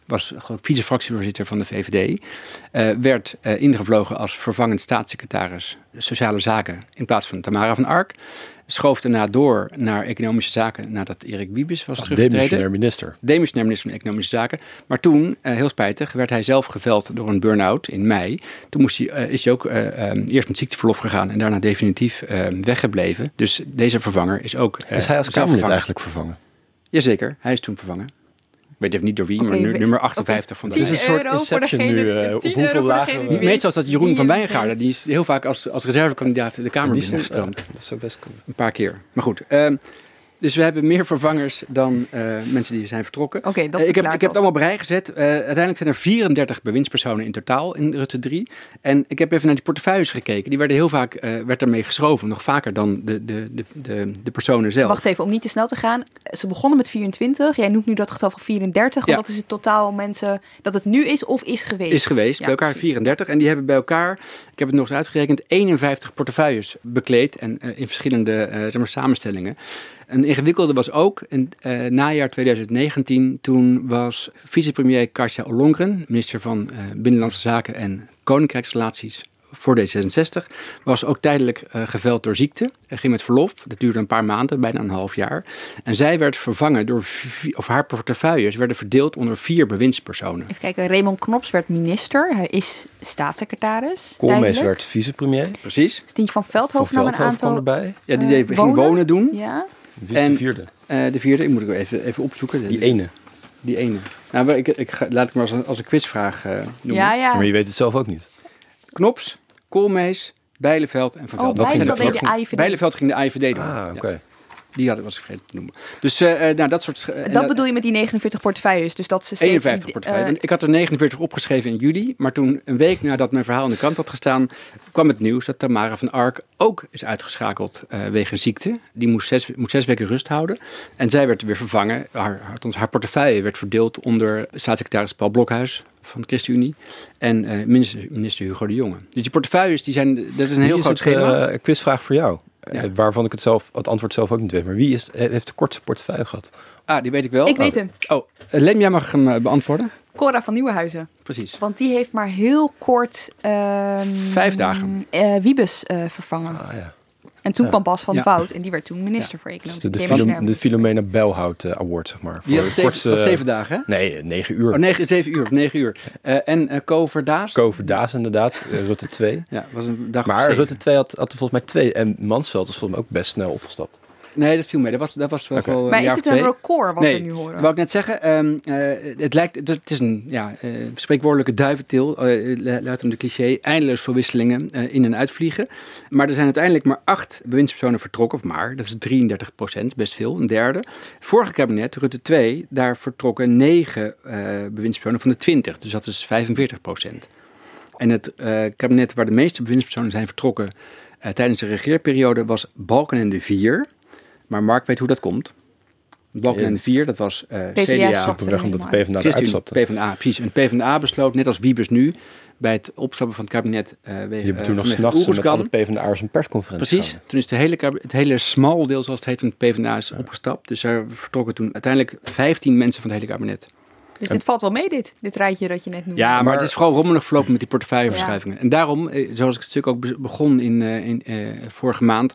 was vice-fractievoorzitter van de V V D, uh, werd uh, ingevlogen als vervangend staatssecretaris Sociale Zaken in plaats van Tamara van Ark. Schoof daarna door naar Economische Zaken nadat Erik Wiebes was teruggetreden. Demissionair minister. Demissionair minister van Economische Zaken. Maar toen, uh, heel spijtig, werd hij zelf geveld door een burn-out in mei. Toen moest hij, uh, is hij ook uh, uh, eerst met ziekteverlof gegaan en daarna definitief uh, weggebleven. Dus deze vervanger is ook uh, Is hij als Kamerlid eigenlijk vervangen? Jazeker, hij is toen vervangen. Ik weet even niet door wie, Okay, maar nu, we, nummer achtenvijftig okay. van de... Het is een soort inception nu. Uh, op hoeveel lagen... Meestal is dat Jeroen van Wijngaarden. Die is heel vaak als, als reservekandidaat de Kamer binnengestroomd. Uh, dat zou best kunnen. Een paar keer. Maar goed, uh, dus we hebben meer vervangers dan uh, mensen die zijn vertrokken. Oké, okay, dat uh, ik, heb, ik dat. heb het allemaal op rij gezet. Uh, uiteindelijk zijn er vierendertig bewindspersonen in totaal in Rutte drie. En ik heb even naar die portefeuilles gekeken. Die werden heel vaak uh, werd ermee geschoven. Nog vaker dan de, de, de, de, de personen zelf. Wacht even, om niet te snel te gaan. Ze begonnen met vierentwintig. Jij noemt nu dat getal van vierendertig. Ja. Wat is het totaal mensen dat het nu is of is geweest? Is geweest, ja, bij elkaar precies. vierendertig. En die hebben bij elkaar, ik heb het nog eens uitgerekend, eenenvijftig portefeuilles bekleed. En uh, in verschillende uh, zeg maar, samenstellingen. Een ingewikkelde was ook, in uh, najaar twintig negentien, toen was vicepremier Kasia Ollongren, minister van uh, Binnenlandse Zaken en Koninkrijksrelaties voor D zesenzestig, was ook tijdelijk uh, geveld door ziekte. Hij ging met verlof, dat duurde een paar maanden, bijna een half jaar. En zij werd vervangen door, vier, of haar portefeuilles werden verdeeld onder vier bewindspersonen. Even kijken, Raymond Knops werd minister, hij is staatssecretaris. Koolmees werd vicepremier. Precies. Stientje van Veldhoven nam een aantal erbij. Ja, die deed, uh, ging wonen. wonen doen. Ja. Wie is en, de vierde? Uh, de vierde, ik moet ik even, even opzoeken. Die ene. Die ene. Nou, ik, ik, ik, laat ik maar als, als een quizvraag uh, noemen. Ja, ja. Maar je weet het zelf ook niet. Knops, Koolmees, Bijleveld en Van Veld. Oh, Bijleveld deed de A I V D. Bijleveld ging de A I V D doen. Ah, oké. Okay. Ja. Die had ik was vergeten te noemen. Dus uh, nou, dat soort... Uh, dat uh, bedoel je met die negenenveertig portefeuilles? Dus dat ze steeds... eenenvijftig portefeuilles. Uh, ik had er negenenveertig opgeschreven in juli. Maar toen, een week nadat mijn verhaal in de krant had gestaan, kwam het nieuws dat Tamara van Ark ook is uitgeschakeld uh, wegens ziekte. Die moest zes, moest zes weken rust houden. En zij werd weer vervangen. Haar, haar, haar portefeuille werd verdeeld onder staatssecretaris Paul Blokhuis van de ChristenUnie en uh, minister, minister Hugo de Jonge. Dus die portefeuilles, die zijn, dat is een heel groot schema. Een uh, quizvraag voor jou. Ja. Uh, waarvan ik het, zelf, het antwoord zelf ook niet weet. Maar wie is, heeft de kortste portefeuille gehad? Ah, die weet ik wel. Ik weet oh. hem. Oh, Lem, jij mag hem uh, beantwoorden. Cora van Nieuwenhuizen. Precies. Want die heeft maar heel kort... Uh, Vijf dagen. Uh, Wiebes uh, vervangen. Ah, ja. En toen ja. kwam Bas van ja. Fout en die werd toen minister ja. voor Economie. Dus de, de, Philo, de Philomena Bijlhout uh, Award, zeg maar. Die had zeven, kortste, zeven dagen, hè? Nee, negen uur. Oh, negen, zeven uur, negen uur. Uh, en uh, Ko Verdaas? Ko Verdaas, inderdaad. Uh, Rutte twee. Ja, was een dag maar Rutte twee had, had volgens mij twee. En Mansveld is volgens mij ook best snel opgestapt. Nee, dat viel mee. Dat was, dat was wel okay. Maar is dit een record wat nee, we nu horen? Dat wou ik net zeggen. Um, uh, het lijkt, het is een ja, uh, spreekwoordelijke duiventil, uh, luidend de cliché, eindeloos veel wisselingen uh, in- en uitvliegen. Maar er zijn uiteindelijk maar acht bewindspersonen vertrokken, of maar, dat is drieëndertig procent, best veel, een derde. Vorige kabinet, Rutte twee, daar vertrokken negen uh, bewindspersonen van de twintig, dus dat is vijfenveertig procent. En het uh, kabinet waar de meeste bewindspersonen zijn vertrokken uh, tijdens de regeerperiode was Balkenende vier. Maar Mark weet hoe dat komt. Balkenende vier, dat was uh, C D A. Simpelweg omdat de PvdA eruit stapte. PvdA, precies. En PvdA besloot, net als Wiebes nu, bij het opstappen van het kabinet... Uh, wegen, Je hebt uh, toen nog s'nachts met alle PvdA'ers een persconferentie Precies. Gaan. Toen is de hele, het hele smal deel, zoals het heet, van het PvdA is ja. opgestapt. Dus er vertrokken toen uiteindelijk vijftien mensen van het hele kabinet. Dus dit valt wel mee, dit, dit rijtje dat je net noemde. Ja, maar, maar het is gewoon rommelig verlopen met die portefeuilleverschuivingen. Ja. En daarom, zoals ik het stuk ook begon in, uh, in uh, vorige maand...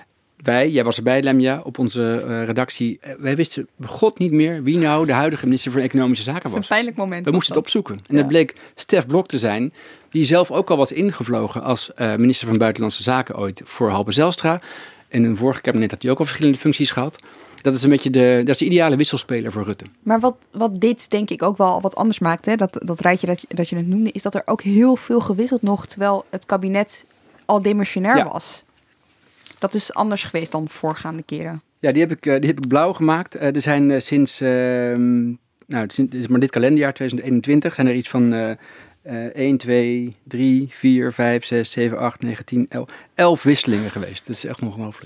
Wij, jij was erbij, Lemja, op onze uh, redactie. Uh, wij wisten god niet meer wie nou de huidige minister voor Economische Zaken was. Dat is een pijnlijk moment. We moesten het opzoeken. En ja. het bleek Stef Blok te zijn, die zelf ook al was ingevlogen als uh, minister van Buitenlandse Zaken ooit voor Halbe Zijlstra. In een vorige kabinet had hij ook al verschillende functies gehad. Dat is een beetje de, dat is de ideale wisselspeler voor Rutte. Maar wat, wat dit denk ik ook wel wat anders maakt, hè, dat, dat rijtje dat, dat je net noemde, is dat er ook heel veel gewisseld nog, terwijl het kabinet al demissionair ja. was. Dat is anders geweest dan voorgaande keren. Ja, die heb ik, die heb ik blauw gemaakt. Uh, er zijn uh, sinds, uh, nou, sinds maar dit kalenderjaar tweeduizend eenentwintig zijn er iets van uh, uh, één, twee, drie, vier, vijf, zes, zeven, acht, negen, tien, elf, elf wisselingen geweest. Dat is echt ongelooflijk.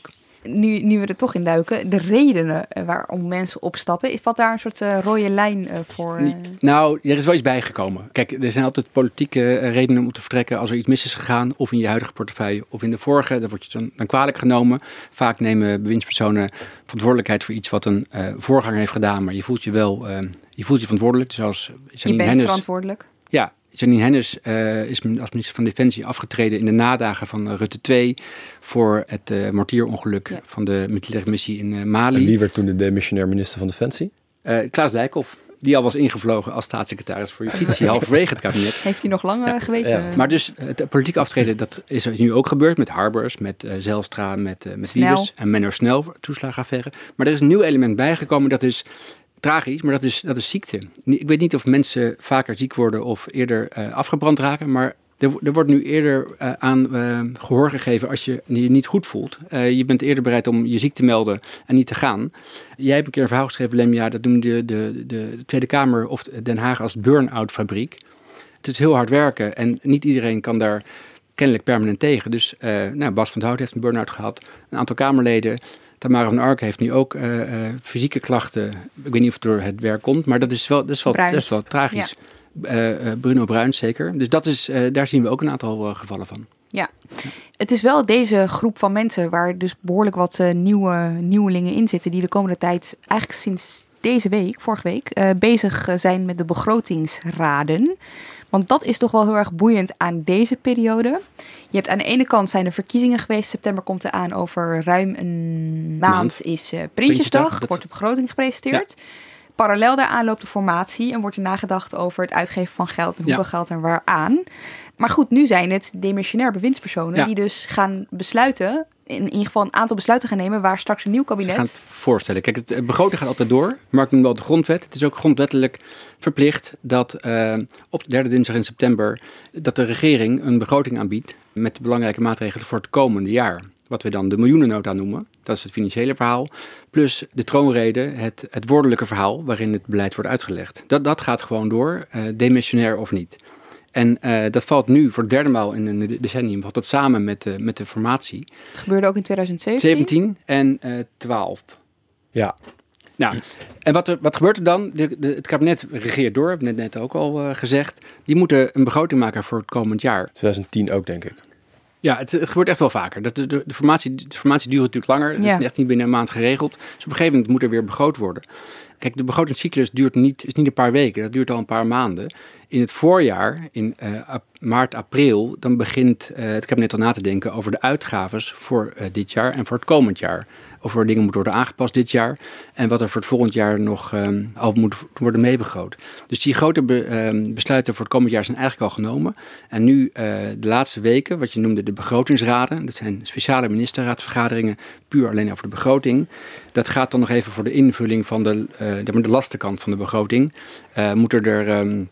nu, nu we er toch in duiken, de redenen waarom mensen opstappen. Is dat daar een soort uh, rode lijn uh, voor? Uh... Nou, er is wel iets bijgekomen. Kijk, er zijn altijd politieke redenen om te vertrekken als er iets mis is gegaan. Of in je huidige portefeuille of in de vorige. Daar word je dan, dan kwalijk genomen. Vaak nemen bewindspersonen verantwoordelijkheid voor iets wat een uh, voorganger heeft gedaan. Maar je voelt je wel uh, je voelt je verantwoordelijk. Zoals je bent Hennis, verantwoordelijk. Ja. Janine Hennis uh, is als minister van Defensie afgetreden in de nadagen van uh, Rutte twee voor het uh, mortierongeluk ja. van de militaire missie in uh, Mali. En wie werd toen de demissionair minister van Defensie? Uh, Klaas Dijkhoff, die al was ingevlogen als staatssecretaris voor Justitie, halverwege het kabinet. Heeft hij nog lang ja. geweten? Ja. Maar dus het politieke aftreden, dat is nu ook gebeurd met Harbers, met uh, Zijlstra, met, uh, met Wiebes en Menno Snel, toeslagenaffaire. Maar er is een nieuw element bijgekomen, dat is tragisch, maar dat is, dat is ziekte. Ik weet niet of mensen vaker ziek worden of eerder uh, afgebrand raken, maar er, er wordt nu eerder uh, aan uh, gehoor gegeven als je je niet goed voelt. Uh, je bent eerder bereid om je ziek te melden en niet te gaan. Jij hebt een keer een verhaal geschreven, Lemja, dat noemde de, de, de Tweede Kamer of Den Haag als burn-out fabriek. Het is heel hard werken en niet iedereen kan daar kennelijk permanent tegen. Dus uh, nou, Bas van Hout heeft een burn-out gehad, een aantal Kamerleden. Tamara van Ark heeft nu ook uh, uh, fysieke klachten. Ik weet niet of het door het werk komt, maar dat is wel, dat is wel, dat is wel tragisch. Ja. Uh, uh, Bruno Bruins zeker. Dus dat is, uh, daar zien we ook een aantal uh, gevallen van. Ja, het is wel deze groep van mensen waar dus behoorlijk wat uh, nieuwe nieuwelingen in zitten, die de komende tijd eigenlijk sinds deze week, vorige week, uh, bezig zijn met de begrotingsraden. Want dat is toch wel heel erg boeiend aan deze periode. Je hebt aan de ene kant zijn er verkiezingen geweest. September komt eraan, over ruim een maand, maand. is uh, Prinsjesdag. Dat... wordt de begroting gepresenteerd. Ja. Parallel daaraan loopt de formatie en wordt er nagedacht over het uitgeven van geld en hoeveel ja. geld en waaraan. Maar goed, nu zijn het demissionair bewindspersonen ja. die dus gaan besluiten, in ieder geval een aantal besluiten gaan nemen waar straks een nieuw kabinet... Ze gaan het voorstellen. Kijk, het begroting gaat altijd door. Maar ik noem wel de grondwet. Het is ook grondwettelijk verplicht dat uh, op de derde dinsdag in september dat de regering een begroting aanbiedt met belangrijke maatregelen voor het komende jaar. Wat we dan de miljoenennota noemen. Dat is het financiële verhaal. Plus de troonrede, het, het woordelijke verhaal waarin het beleid wordt uitgelegd. Dat, dat gaat gewoon door, uh, demissionair of niet. En uh, dat valt nu voor de derde maal in een decennium, valt dat samen met de, met de formatie. Het gebeurde ook in twintig zeventien? zeventien en uh, twaalf. Ja. Nou, en wat, er, wat gebeurt er dan? De, de, het kabinet regeert door, heb ik net, net ook al uh, gezegd. Die moeten een begroting maken voor het komend jaar. twintig tien ook, denk ik. Ja, het, het gebeurt echt wel vaker. De, de, de, formatie, de formatie duurt natuurlijk langer. Het ja. is echt niet binnen een maand geregeld. Dus op een gegeven moment moet er weer begroot worden. Kijk, de begrotingscyclus duurt niet, is niet een paar weken. Dat duurt al een paar maanden. In het voorjaar, in uh, ap, maart, april, dan begint uh, het kabinet al na te denken over de uitgaves voor uh, dit jaar en voor het komend jaar. Of er dingen moeten worden aangepast dit jaar. En wat er voor het volgend jaar nog um, al moet worden meebegroot. Dus die grote be, um, besluiten voor het komend jaar zijn eigenlijk al genomen. En nu uh, de laatste weken, wat je noemde de begrotingsraden. Dat zijn speciale ministerraadsvergaderingen puur alleen over de begroting. Dat gaat dan nog even voor de invulling van de, uh, de lastenkant van de begroting. Uh, moeten er um,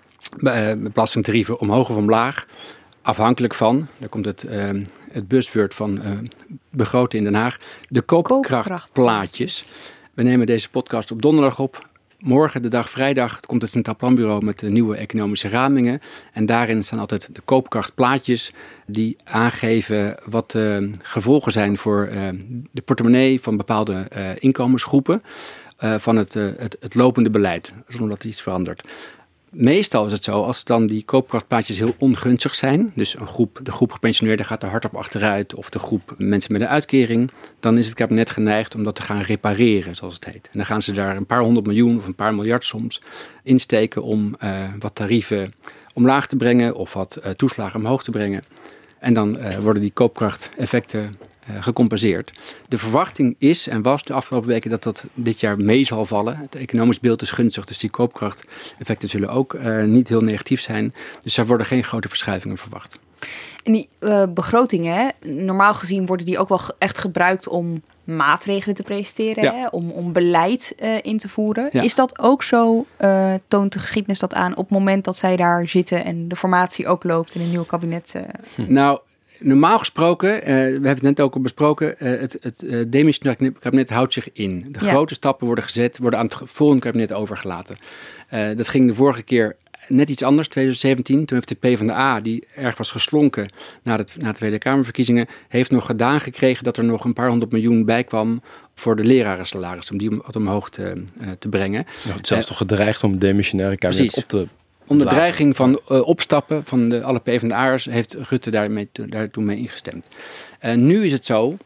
belastingtarieven omhoog of omlaag. Afhankelijk van, daar komt het, uh, het buzzword van uh, begroten in Den Haag, de koopkrachtplaatjes. We nemen deze podcast op donderdag op. Morgen, de dag vrijdag, komt het Centraal Planbureau met de nieuwe economische ramingen. En daarin staan altijd de koopkrachtplaatjes die aangeven wat de uh, gevolgen zijn voor uh, de portemonnee van bepaalde uh, inkomensgroepen uh, van het, uh, het, het lopende beleid, zonder dat iets verandert. Meestal is het zo, als dan die koopkrachtplaatjes heel ongunstig zijn, dus een groep, de groep gepensioneerden gaat er hard op achteruit, of de groep mensen met een uitkering, dan is het kabinet geneigd om dat te gaan repareren, zoals het heet. En dan gaan ze daar een paar honderd miljoen of een paar miljard soms insteken om uh, wat tarieven omlaag te brengen of wat uh, toeslagen omhoog te brengen. En dan uh, worden die koopkrachteffecten Uh, gecompenseerd. De verwachting is en was de afgelopen weken dat dat dit jaar mee zal vallen. Het economisch beeld is gunstig, dus die koopkrachteffecten zullen ook uh, niet heel negatief zijn. Dus daar worden geen grote verschuivingen verwacht. En die uh, begrotingen, hè? Normaal gezien worden die ook wel echt gebruikt om maatregelen te presenteren, ja. hè? Om, om beleid uh, in te voeren. Ja. Is dat ook zo, uh, toont de geschiedenis dat aan, op het moment dat zij daar zitten en de formatie ook loopt in een nieuwe kabinet? Uh... Hm. Nou, normaal gesproken, uh, we hebben het net ook al besproken, uh, het, het uh, demissionair kabinet houdt zich in. De ja. grote stappen worden gezet, worden aan het volgende kabinet overgelaten. Uh, dat ging de vorige keer net iets anders, twintig zeventien. Toen heeft de PvdA, die erg was geslonken na de, na de Tweede Kamerverkiezingen, heeft nog gedaan gekregen dat er nog een paar honderd miljoen bij kwam voor de lerarensalaris, om die wat omhoog te, uh, te brengen. Ja, het zelfs uh, toch gedreigd om het demissionaire kabinet precies. op te Onder dreiging van uh, opstappen van de, alle PvdA'ers heeft Rutte daarmee, daartoe mee ingestemd. Uh, nu is het zo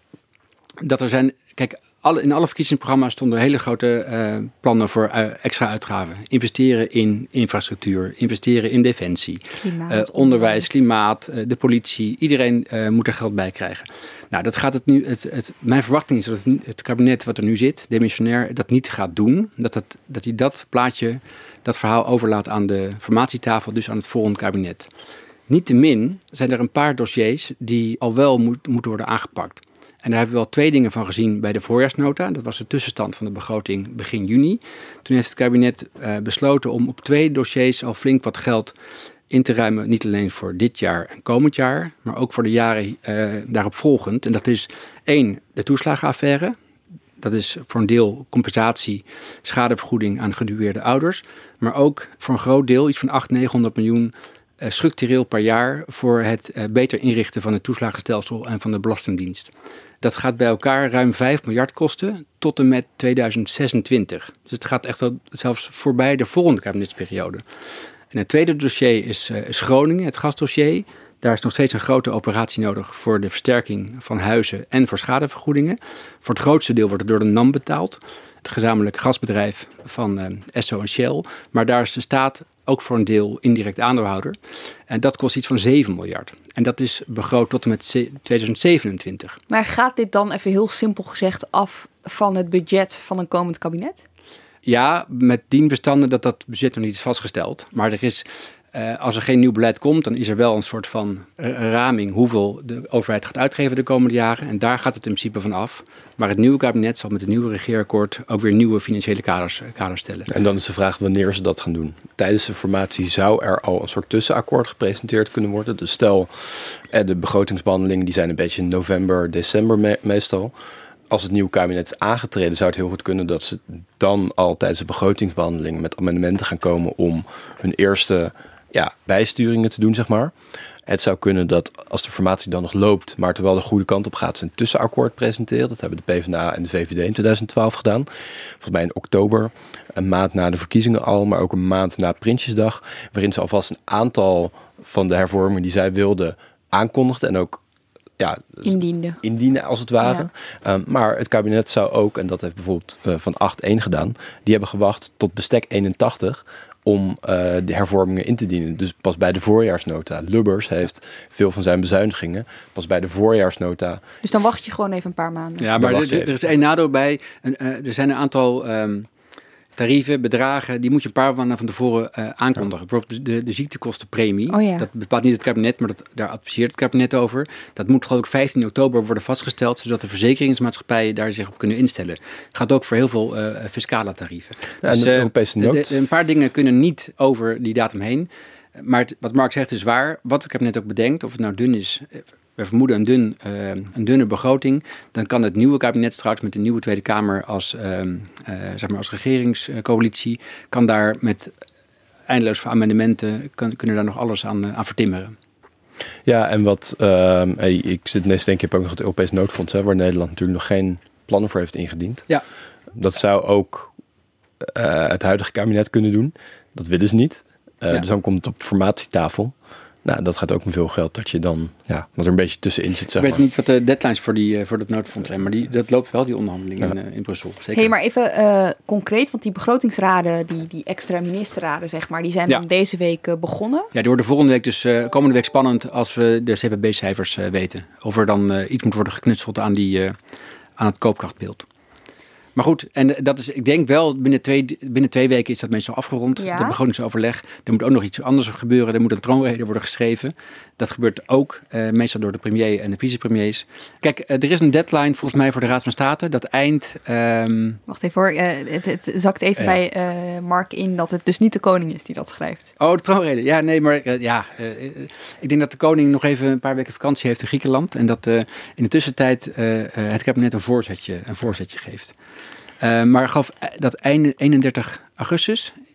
dat er zijn, kijk, alle, in alle verkiezingsprogramma's stonden hele grote uh, plannen voor uh, extra uitgaven. Investeren in infrastructuur, investeren in defensie, klimaat, uh, onderwijs, klimaat, uh, de politie. Iedereen uh, moet er geld bij krijgen. Nou, dat gaat het nu. Het, het, mijn verwachting is dat het, het kabinet wat er nu zit, demissionair, dat niet gaat doen. Dat, dat, dat hij dat plaatje, dat verhaal overlaat aan de formatietafel, dus aan het volgende kabinet. Niettemin zijn er een paar dossiers die al wel moet, moeten worden aangepakt. En daar hebben we wel twee dingen van gezien bij de voorjaarsnota. Dat was de tussenstand van de begroting begin juni. Toen heeft het kabinet uh, besloten om op twee dossiers al flink wat geld in te ruimen. Niet alleen voor dit jaar en komend jaar, maar ook voor de jaren uh, daarop volgend. En dat is één, de toeslagenaffaire. Dat is voor een deel compensatie, schadevergoeding aan gedupeerde ouders. Maar ook voor een groot deel, iets van achthonderd, negenhonderd miljoen... Uh, structureel per jaar voor het uh, beter inrichten van het toeslagenstelsel en van de Belastingdienst. Dat gaat bij elkaar ruim vijf miljard kosten tot en met tweeduizend zesentwintig. Dus het gaat echt wel zelfs voorbij de volgende kabinetsperiode. En het tweede dossier is, uh, is Groningen, het gasdossier. Daar is nog steeds een grote operatie nodig voor de versterking van huizen en voor schadevergoedingen. Voor het grootste deel wordt het door de N A M betaald. Het gezamenlijk gasbedrijf van uh, Esso en Shell. Maar daar is de staat ook voor een deel indirect aandeelhouder. En dat kost iets van zeven miljard. En dat is begroot tot en met tweeduizend zevenentwintig. Maar gaat dit dan even heel simpel gezegd af van het budget van een komend kabinet? Ja, met dien verstande dat dat budget nog niet is vastgesteld. Maar er is, uh, als er geen nieuw beleid komt, dan is er wel een soort van raming hoeveel de overheid gaat uitgeven de komende jaren. En daar gaat het in principe van af. Maar het nieuwe kabinet zal met het nieuwe regeerakkoord ook weer nieuwe financiële kaders, kaders stellen. En dan is de vraag wanneer ze dat gaan doen. Tijdens de formatie zou er al een soort tussenakkoord gepresenteerd kunnen worden. Dus stel, de begrotingsbehandelingen die zijn een beetje in november, december me- meestal. Als het nieuwe kabinet is aangetreden, zou het heel goed kunnen dat ze dan al tijdens de begrotingsbehandelingen met amendementen gaan komen om hun eerste ja, bijsturingen te doen, zeg maar. Het zou kunnen dat als de formatie dan nog loopt, maar terwijl de goede kant op gaat, ze een tussenakkoord presenteren. Dat hebben de PvdA en de V V D in tweeduizend twaalf gedaan. Volgens mij in oktober, een maand na de verkiezingen al, maar ook een maand na Prinsjesdag, waarin ze alvast een aantal van de hervormingen die zij wilden aankondigden en ook ja, indiende. indienen als het ware. Ja. Um, maar het kabinet zou ook, en dat heeft bijvoorbeeld uh, Van Acht één gedaan, die hebben gewacht tot bestek eenentachtig om uh, de hervormingen in te dienen. Dus pas bij de voorjaarsnota. Lubbers heeft veel van zijn bezuinigingen pas bij de voorjaarsnota. Dus dan wacht je gewoon even een paar maanden. Ja, maar er, er is één nadeel bij. Uh, er zijn een aantal um, tarieven, bedragen, die moet je een paar maanden van tevoren uh, aankondigen. Ja. Bijvoorbeeld de, de ziektekostenpremie. Oh ja. Dat bepaalt niet het kabinet, maar dat, daar adviseert het kabinet over. Dat moet geloof ik vijftien oktober worden vastgesteld, zodat de verzekeringsmaatschappijen daar zich op kunnen instellen. Gaat ook voor heel veel uh, fiscale tarieven. Ja, dus, en de Europese nood. De, de, een paar dingen kunnen niet over die datum heen. Maar het, wat Mark zegt is waar. Wat het kabinet ook bedenkt, of het nou dun is, we vermoeden een, dun, uh, een dunne begroting, dan kan het nieuwe kabinet straks met de nieuwe Tweede Kamer als, uh, uh, zeg maar als regeringscoalitie, kan daar met eindeloos veel amendementen, kan, kunnen daar nog alles aan, uh, aan vertimmeren. Ja, en wat, uh, ik zit ineens denk ik ook nog het Europees noodfonds, hè, waar Nederland natuurlijk nog geen plannen voor heeft ingediend. Ja. Dat zou ook uh, het huidige kabinet kunnen doen. Dat willen ze niet. Uh, ja. Dus dan komt het op de formatietafel. Nou, dat gaat ook met veel geld dat je dan, ja, wat er een beetje tussenin zit, zeg maar. Ik weet niet wat de deadlines voor, die, voor dat noodfonds zijn, maar die, dat loopt wel, die onderhandeling ja. in, in Brussel. Zeker. Hey, maar even uh, concreet, want die begrotingsraden, die, die extra ministerraden, zeg maar, die zijn ja. dan deze week uh, begonnen. Ja, die worden volgende week dus, uh, komende week spannend als we de C P B-cijfers uh, weten. Of er dan uh, iets moet worden geknutseld aan, die, uh, aan het koopkrachtbeeld. Maar goed, en dat is, ik denk wel, binnen twee, binnen twee weken is dat meestal afgerond. Ja. De begrotingsoverleg. Er moet ook nog iets anders gebeuren. Er moet een troonrede worden geschreven. Dat gebeurt ook uh, meestal door de premier en de vicepremiers. Kijk, uh, er is een deadline volgens mij voor de Raad van State. Dat eind... Um... Wacht even hoor, uh, het, het zakt even ja. bij uh, Mark in dat het dus niet de koning is die dat schrijft. Oh, de troonrede. Ja, nee, maar uh, ja, uh, uh, ik denk dat de koning nog even een paar weken vakantie heeft in Griekenland. En dat uh, in de tussentijd uh, uh, het kabinet een voorzetje, een voorzetje geeft. Uh, maar gaf dat eenendertig augustus,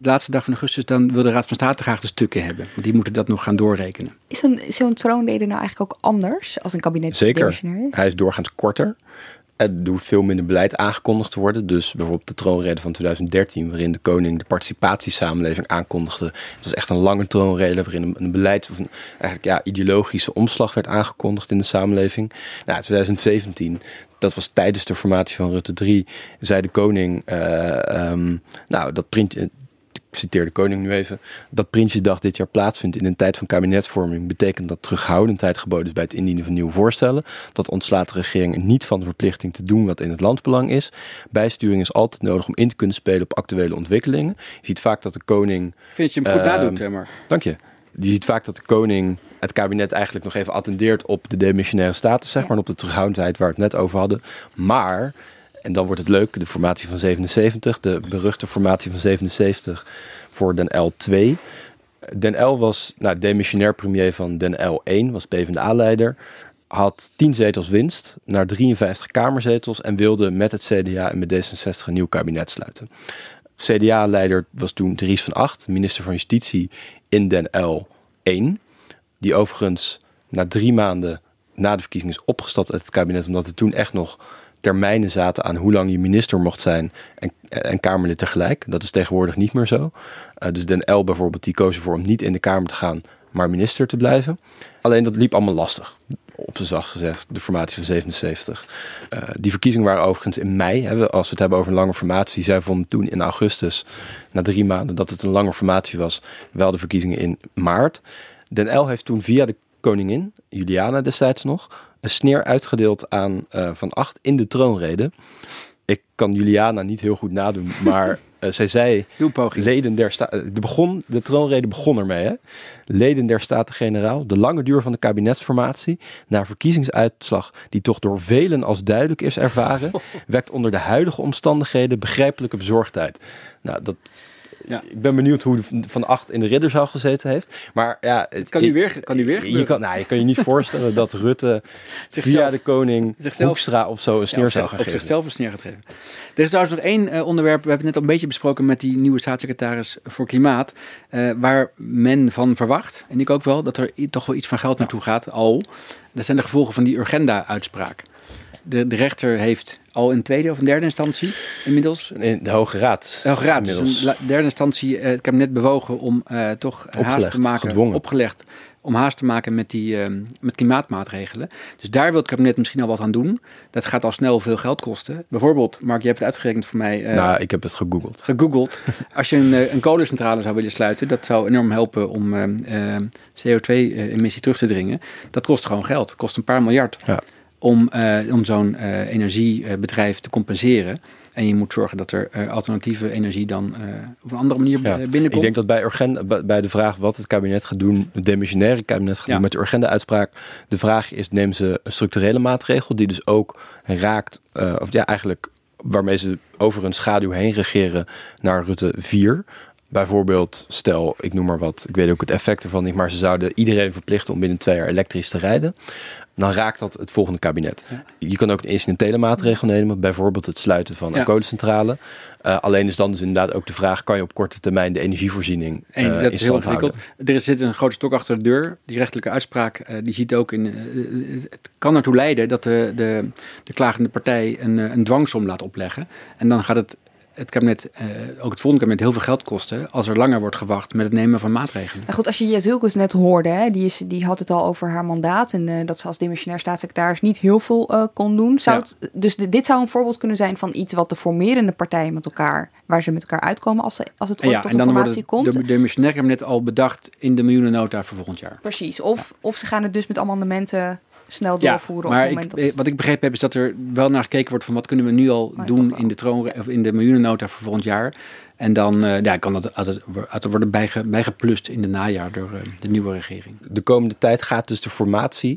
de laatste dag van augustus, dan wil de Raad van State graag de stukken hebben. Want die moeten dat nog gaan doorrekenen. Is zo'n, zo'n troonrede nou eigenlijk ook anders als een kabinet demissionair is? Hij is doorgaans korter. Er doet veel minder beleid aangekondigd te worden. Dus bijvoorbeeld de troonrede van twintig dertien... waarin de koning de participatiesamenleving aankondigde. Het was echt een lange troonrede waarin een, een beleid... of een eigenlijk ja, ideologische omslag werd aangekondigd in de samenleving. Nou, twintig zeventien... dat was tijdens de formatie van Rutte drie... zei de koning... Uh, um, nou, dat printje... Ik citeer de koning nu even. Dat Prinsjesdag dit jaar plaatsvindt in een tijd van kabinetsvorming betekent dat terughoudendheid geboden is bij het indienen van nieuwe voorstellen. Dat ontslaat de regering niet van de verplichting te doen wat in het landsbelang is. Bijsturing is altijd nodig om in te kunnen spelen op actuele ontwikkelingen. Je ziet vaak dat de koning... Vind je hem goed uh, nadoet, hè, maar. Dank je. Je ziet vaak dat de koning het kabinet eigenlijk nog even attendeert op de demissionaire status, zeg maar, en op de terughoudendheid waar we het net over hadden. Maar... En dan wordt het leuk, de formatie van zevenenzeventig, de beruchte formatie van zevenenzeventig voor Den L twee. Den L was nou, demissionair premier van Den L één, was PvdA-leider. Had tien zetels winst naar drieënvijftig kamerzetels en wilde met het C D A en met D zesenzestig een nieuw kabinet sluiten. C D A-leider was toen Dries van Agt, minister van Justitie in Den L één. Die overigens na drie maanden na de verkiezing is opgestapt uit het kabinet, omdat er toen echt nog termijnen zaten aan hoe lang je minister mocht zijn en, en Kamerlid tegelijk. Dat is tegenwoordig niet meer zo. Uh, dus Den L bijvoorbeeld, die koos ervoor om niet in de Kamer te gaan, maar minister te blijven. Alleen dat liep allemaal lastig, op z'n zacht gezegd, de formatie van zevenenzeventig. Uh, die verkiezingen waren overigens in mei. Hè, als we het hebben over een lange formatie. Zij vonden toen in augustus, na drie maanden, dat het een lange formatie was. Wel de verkiezingen in maart. Den L heeft toen via de koningin, Juliana destijds nog, een sneer uitgedeeld aan uh, Van Agt in de troonrede. Ik kan Juliana niet heel goed nadoen, maar uh, zij zei... leden der sta- de, begon, de troonrede begon ermee, hè? Leden der Staten-Generaal, de lange duur van de kabinetsformatie, na een verkiezingsuitslag die toch door velen als duidelijk is ervaren, wekt onder de huidige omstandigheden begrijpelijke bezorgdheid. Nou, dat... Ja. Ik ben benieuwd hoe Van Agt in de ridderzaal gezeten heeft. Maar ja, het kan hij weer, kan hij weer je, je, kan, nou, je kan je niet voorstellen dat Rutte zichzelf, via de koning zichzelf, Hoekstra of zo een sneer ja, zou gaan op geven. Op zichzelf een sneer gaat geven. Er is trouwens nog één uh, onderwerp, we hebben het net al een beetje besproken met die nieuwe staatssecretaris voor Klimaat, uh, waar men van verwacht, en ik ook wel, dat er toch wel iets van geld naartoe gaat al. Dat zijn de gevolgen van die Urgenda-uitspraak. De, de rechter heeft al in tweede of in derde instantie inmiddels... In de Hoge Raad. De Hoge Raad, dus in derde instantie uh, het kabinet bewogen om uh, toch opgelegd, haast te maken... Gedwongen. Opgelegd, om haast te maken met die uh, met klimaatmaatregelen. Dus daar wil het kabinet misschien al wat aan doen. Dat gaat al snel veel geld kosten. Bijvoorbeeld, Mark, je hebt het uitgerekend voor mij. Uh, nou, ik heb het gegoogeld. Gegoogeld. Als je een, een kolencentrale zou willen sluiten, dat zou enorm helpen om uh, uh, C O twee emissie terug te dringen. Dat kost gewoon geld. Dat kost een paar miljard. Ja. Om, uh, om zo'n uh, energiebedrijf te compenseren. En je moet zorgen dat er uh, alternatieve energie dan uh, op een andere manier ja. binnenkomt. Ik denk dat bij, Urgenda, bij de vraag wat het kabinet gaat doen, het demissionaire kabinet gaat ja. doen met de Urgenda-uitspraak, de vraag is, nemen ze een structurele maatregel die dus ook raakt, uh, of ja, eigenlijk waarmee ze over een schaduw heen regeren naar Rutte vier. Bijvoorbeeld, stel, ik noem maar wat, ik weet ook het effect ervan niet, maar ze zouden iedereen verplichten om binnen twee jaar elektrisch te rijden. Dan raakt dat het volgende kabinet. Ja. Je kan ook een incidentele maatregel nemen, bijvoorbeeld het sluiten van ja. een kolencentrale. Uh, alleen is dan dus inderdaad ook de vraag, kan je op korte termijn de energievoorziening uh, en dat in stand houden? Er zit een grote stok achter de deur. Die rechtelijke uitspraak, uh, die ziet ook in... Uh, het kan ertoe leiden dat de, de, de klagende partij een, een dwangsom laat opleggen. En dan gaat het het kabinet, uh, ook het volgende kabinet, heel veel geld kosten als er langer wordt gewacht met het nemen van maatregelen. Nou goed, als je Jezielkus net hoorde, hè, die, is, die had het al over haar mandaat en uh, dat ze als demissionair staatssecretaris niet heel veel uh, kon doen. Zou ja. het, dus de, dit zou een voorbeeld kunnen zijn van iets wat de formerende partijen met elkaar, waar ze met elkaar uitkomen als, ze, als het ooit ja, tot een formatie komt. De demissionair kabinet al bedacht in de miljoenennota voor volgend jaar. Precies, of, ja. of ze gaan het dus met amendementen snel doorvoeren. Ja, maar op het moment ik, dat... wat ik begrepen heb is dat er wel naar gekeken wordt van wat kunnen we nu al maar doen in de, troon, of in de miljoenennota voor volgend jaar. En dan uh, ja, kan dat altijd, altijd worden bijge, bijgeplust in de najaar door uh, de nieuwe regering. De komende tijd gaat dus de formatie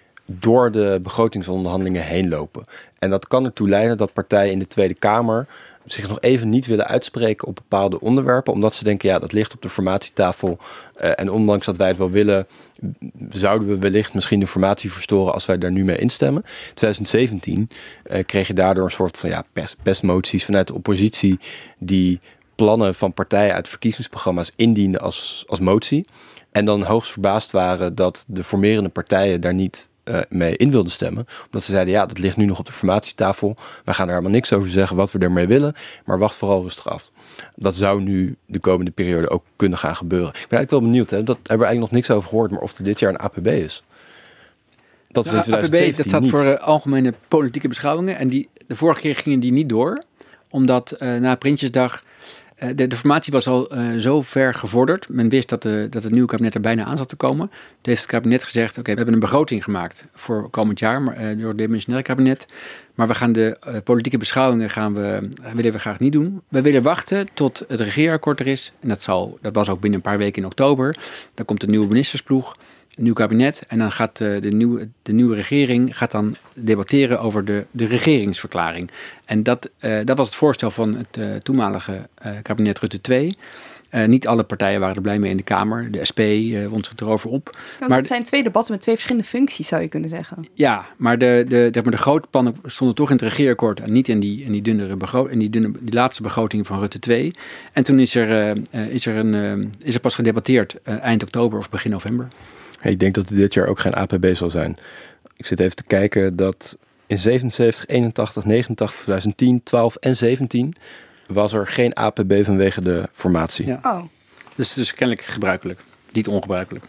door de begrotingsonderhandelingen heen lopen. En dat kan ertoe leiden dat partijen in de Tweede Kamer zich nog even niet willen uitspreken op bepaalde onderwerpen, omdat ze denken, ja, dat ligt op de formatietafel. Uh, en ondanks dat wij het wel willen, zouden we wellicht misschien de formatie verstoren als wij daar nu mee instemmen. twintig zeventien uh, kreeg je daardoor een soort van ja, pest, pestmoties vanuit de oppositie die plannen van partijen uit verkiezingsprogramma's indiende als, als motie. En dan hoogst verbaasd waren dat de formerende partijen daar niet uh, mee in wilden stemmen. Omdat ze zeiden, ja, dat ligt nu nog op de formatietafel. Wij gaan er helemaal niks over zeggen wat we ermee willen. Maar wacht vooral rustig af. Dat zou nu de komende periode ook kunnen gaan gebeuren. Ik ben eigenlijk wel benieuwd, hè? Dat hebben we eigenlijk nog niks over gehoord. Maar of er dit jaar een A P B is. Dat is ja, in twintig zeventien A P B, dat staat niet. voor uh, algemene politieke beschouwingen. En die, de vorige keer gingen die niet door. Omdat uh, na Prinsjesdag... Uh, de, de formatie was al uh, zo ver gevorderd. Men wist dat, de, dat het nieuwe kabinet er bijna aan zat te komen. Toen heeft het kabinet gezegd... oké, okay, we hebben een begroting gemaakt voor komend jaar... Maar, uh, door het demissionaire kabinet. Maar we gaan de uh, politieke beschouwingen gaan we, uh, willen we graag niet doen. We willen wachten tot het regeerakkoord er is. En dat, zal, dat was ook binnen een paar weken in oktober. Dan komt de nieuwe ministersploeg... een nieuw kabinet en dan gaat de, de, nieuwe, de nieuwe regering gaat dan debatteren over de, de regeringsverklaring. En dat, uh, dat was het voorstel van het uh, toenmalige uh, kabinet Rutte twee. Uh, niet alle partijen waren er blij mee in de Kamer. De S P uh, wond zich erover op. Ja, maar het zijn twee debatten met twee verschillende functies, zou je kunnen zeggen. Ja, maar de, de, de, de grote plannen stonden toch in het regeerakkoord en niet in die, in die, dunnere begro- in die, dunne, die laatste begroting van Rutte twee. En toen is er, uh, is er, een, uh, is er pas gedebatteerd uh, eind oktober of begin november. Ik denk dat het dit jaar ook geen A P B zal zijn. Ik zit even te kijken dat in zevenenzeventig, eenentachtig, negenentachtig, twintig tien, twaalf en zeventien... was er geen A P B vanwege de formatie. Ja. Oh. Dus, dus kennelijk gebruikelijk, niet ongebruikelijk.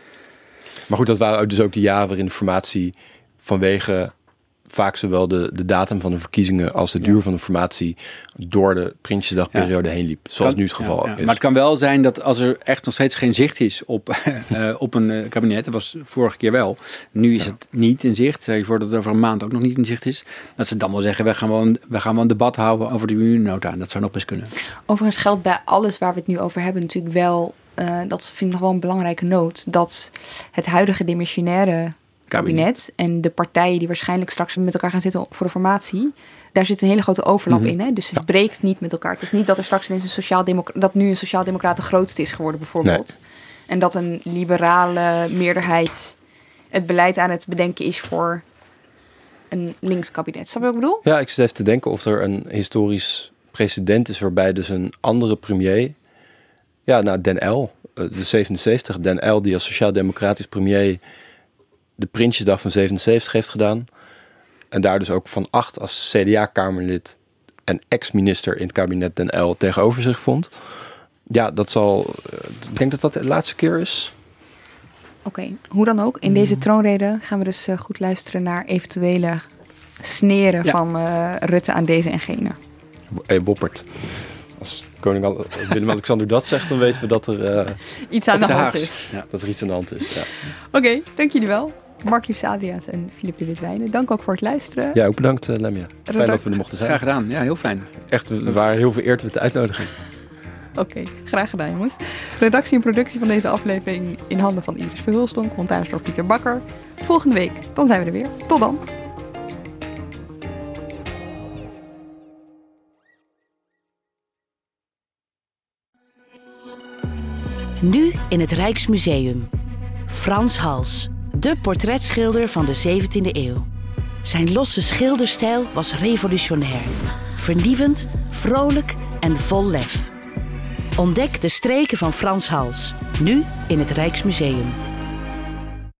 Maar goed, dat waren dus ook de jaren waarin de formatie vanwege vaak zowel de, de datum van de verkiezingen als de duur ja. van de formatie door de Prinsjesdagperiode ja. heen liep. Zoals kan, nu het geval ja, ja. is. Maar het kan wel zijn dat als er echt nog steeds geen zicht is op, uh, op een uh, kabinet, dat was vorige keer wel, nu is ja. het niet in zicht, stel je voor dat het over een maand ook nog niet in zicht is, dat ze dan wel zeggen, we gaan wel een, we gaan wel een debat houden over de miljoenennota. En dat zou nog best kunnen. Overigens geldt bij alles waar we het nu over hebben natuurlijk wel, uh, dat vind ik nog wel een belangrijke noot, dat het huidige demissionaire kabinet en de partijen die waarschijnlijk straks met elkaar gaan zitten voor de formatie, daar zit een hele grote overlap mm-hmm. in. Hè? Dus het ja. breekt niet met elkaar. Het is niet dat er straks ineens een sociaaldemocra- dat nu een sociaaldemocraat de grootste is geworden bijvoorbeeld. Nee. En dat een liberale meerderheid het beleid aan het bedenken is voor een links kabinet. Snap je wat ik bedoel? Ja, ik zit even te denken of er een historisch precedent is waarbij dus een andere premier, ja, nou Den Uyl, de zevenenzeventig, Den Uyl die als sociaal-democratisch premier de Prinsjesdag van zevenenzeventig heeft gedaan. En daar dus ook Van Agt als C D A-kamerlid en ex-minister in het kabinet Den Uyl tegenover zich vond. Ja, dat zal... Ik denk dat dat de laatste keer is. Oké, okay, hoe dan ook. In deze troonrede gaan we dus uh, goed luisteren naar eventuele sneren ja. van uh, Rutte aan deze en gene. Hey, Woppert. Als koning Willem-Alexander dat zegt, dan weten we dat er... Uh, iets aan de hand is. Ja. Dat er iets aan de hand is, ja. Oké, okay, dank jullie wel. Mark Liefs Adriaans en Philip de Witwijnen. Dank ook voor het luisteren. Ja, ook bedankt uh, Lemja. Fijn Redact- dat we er mochten zijn. Graag gedaan, ja, heel fijn. Echt, we waren heel vereerd met de uitnodiging. Oké, okay, graag gedaan jongens. Redactie en productie van deze aflevering in handen van Iris Verhulstonk, montage door Pieter Bakker. Volgende week, dan zijn we er weer. Tot dan. Nu in het Rijksmuseum. Frans Hals, de portretschilder van de zeventiende eeuw. Zijn losse schilderstijl was revolutionair. Vernieuwend, vrolijk en vol lef. Ontdek de streken van Frans Hals, nu in het Rijksmuseum.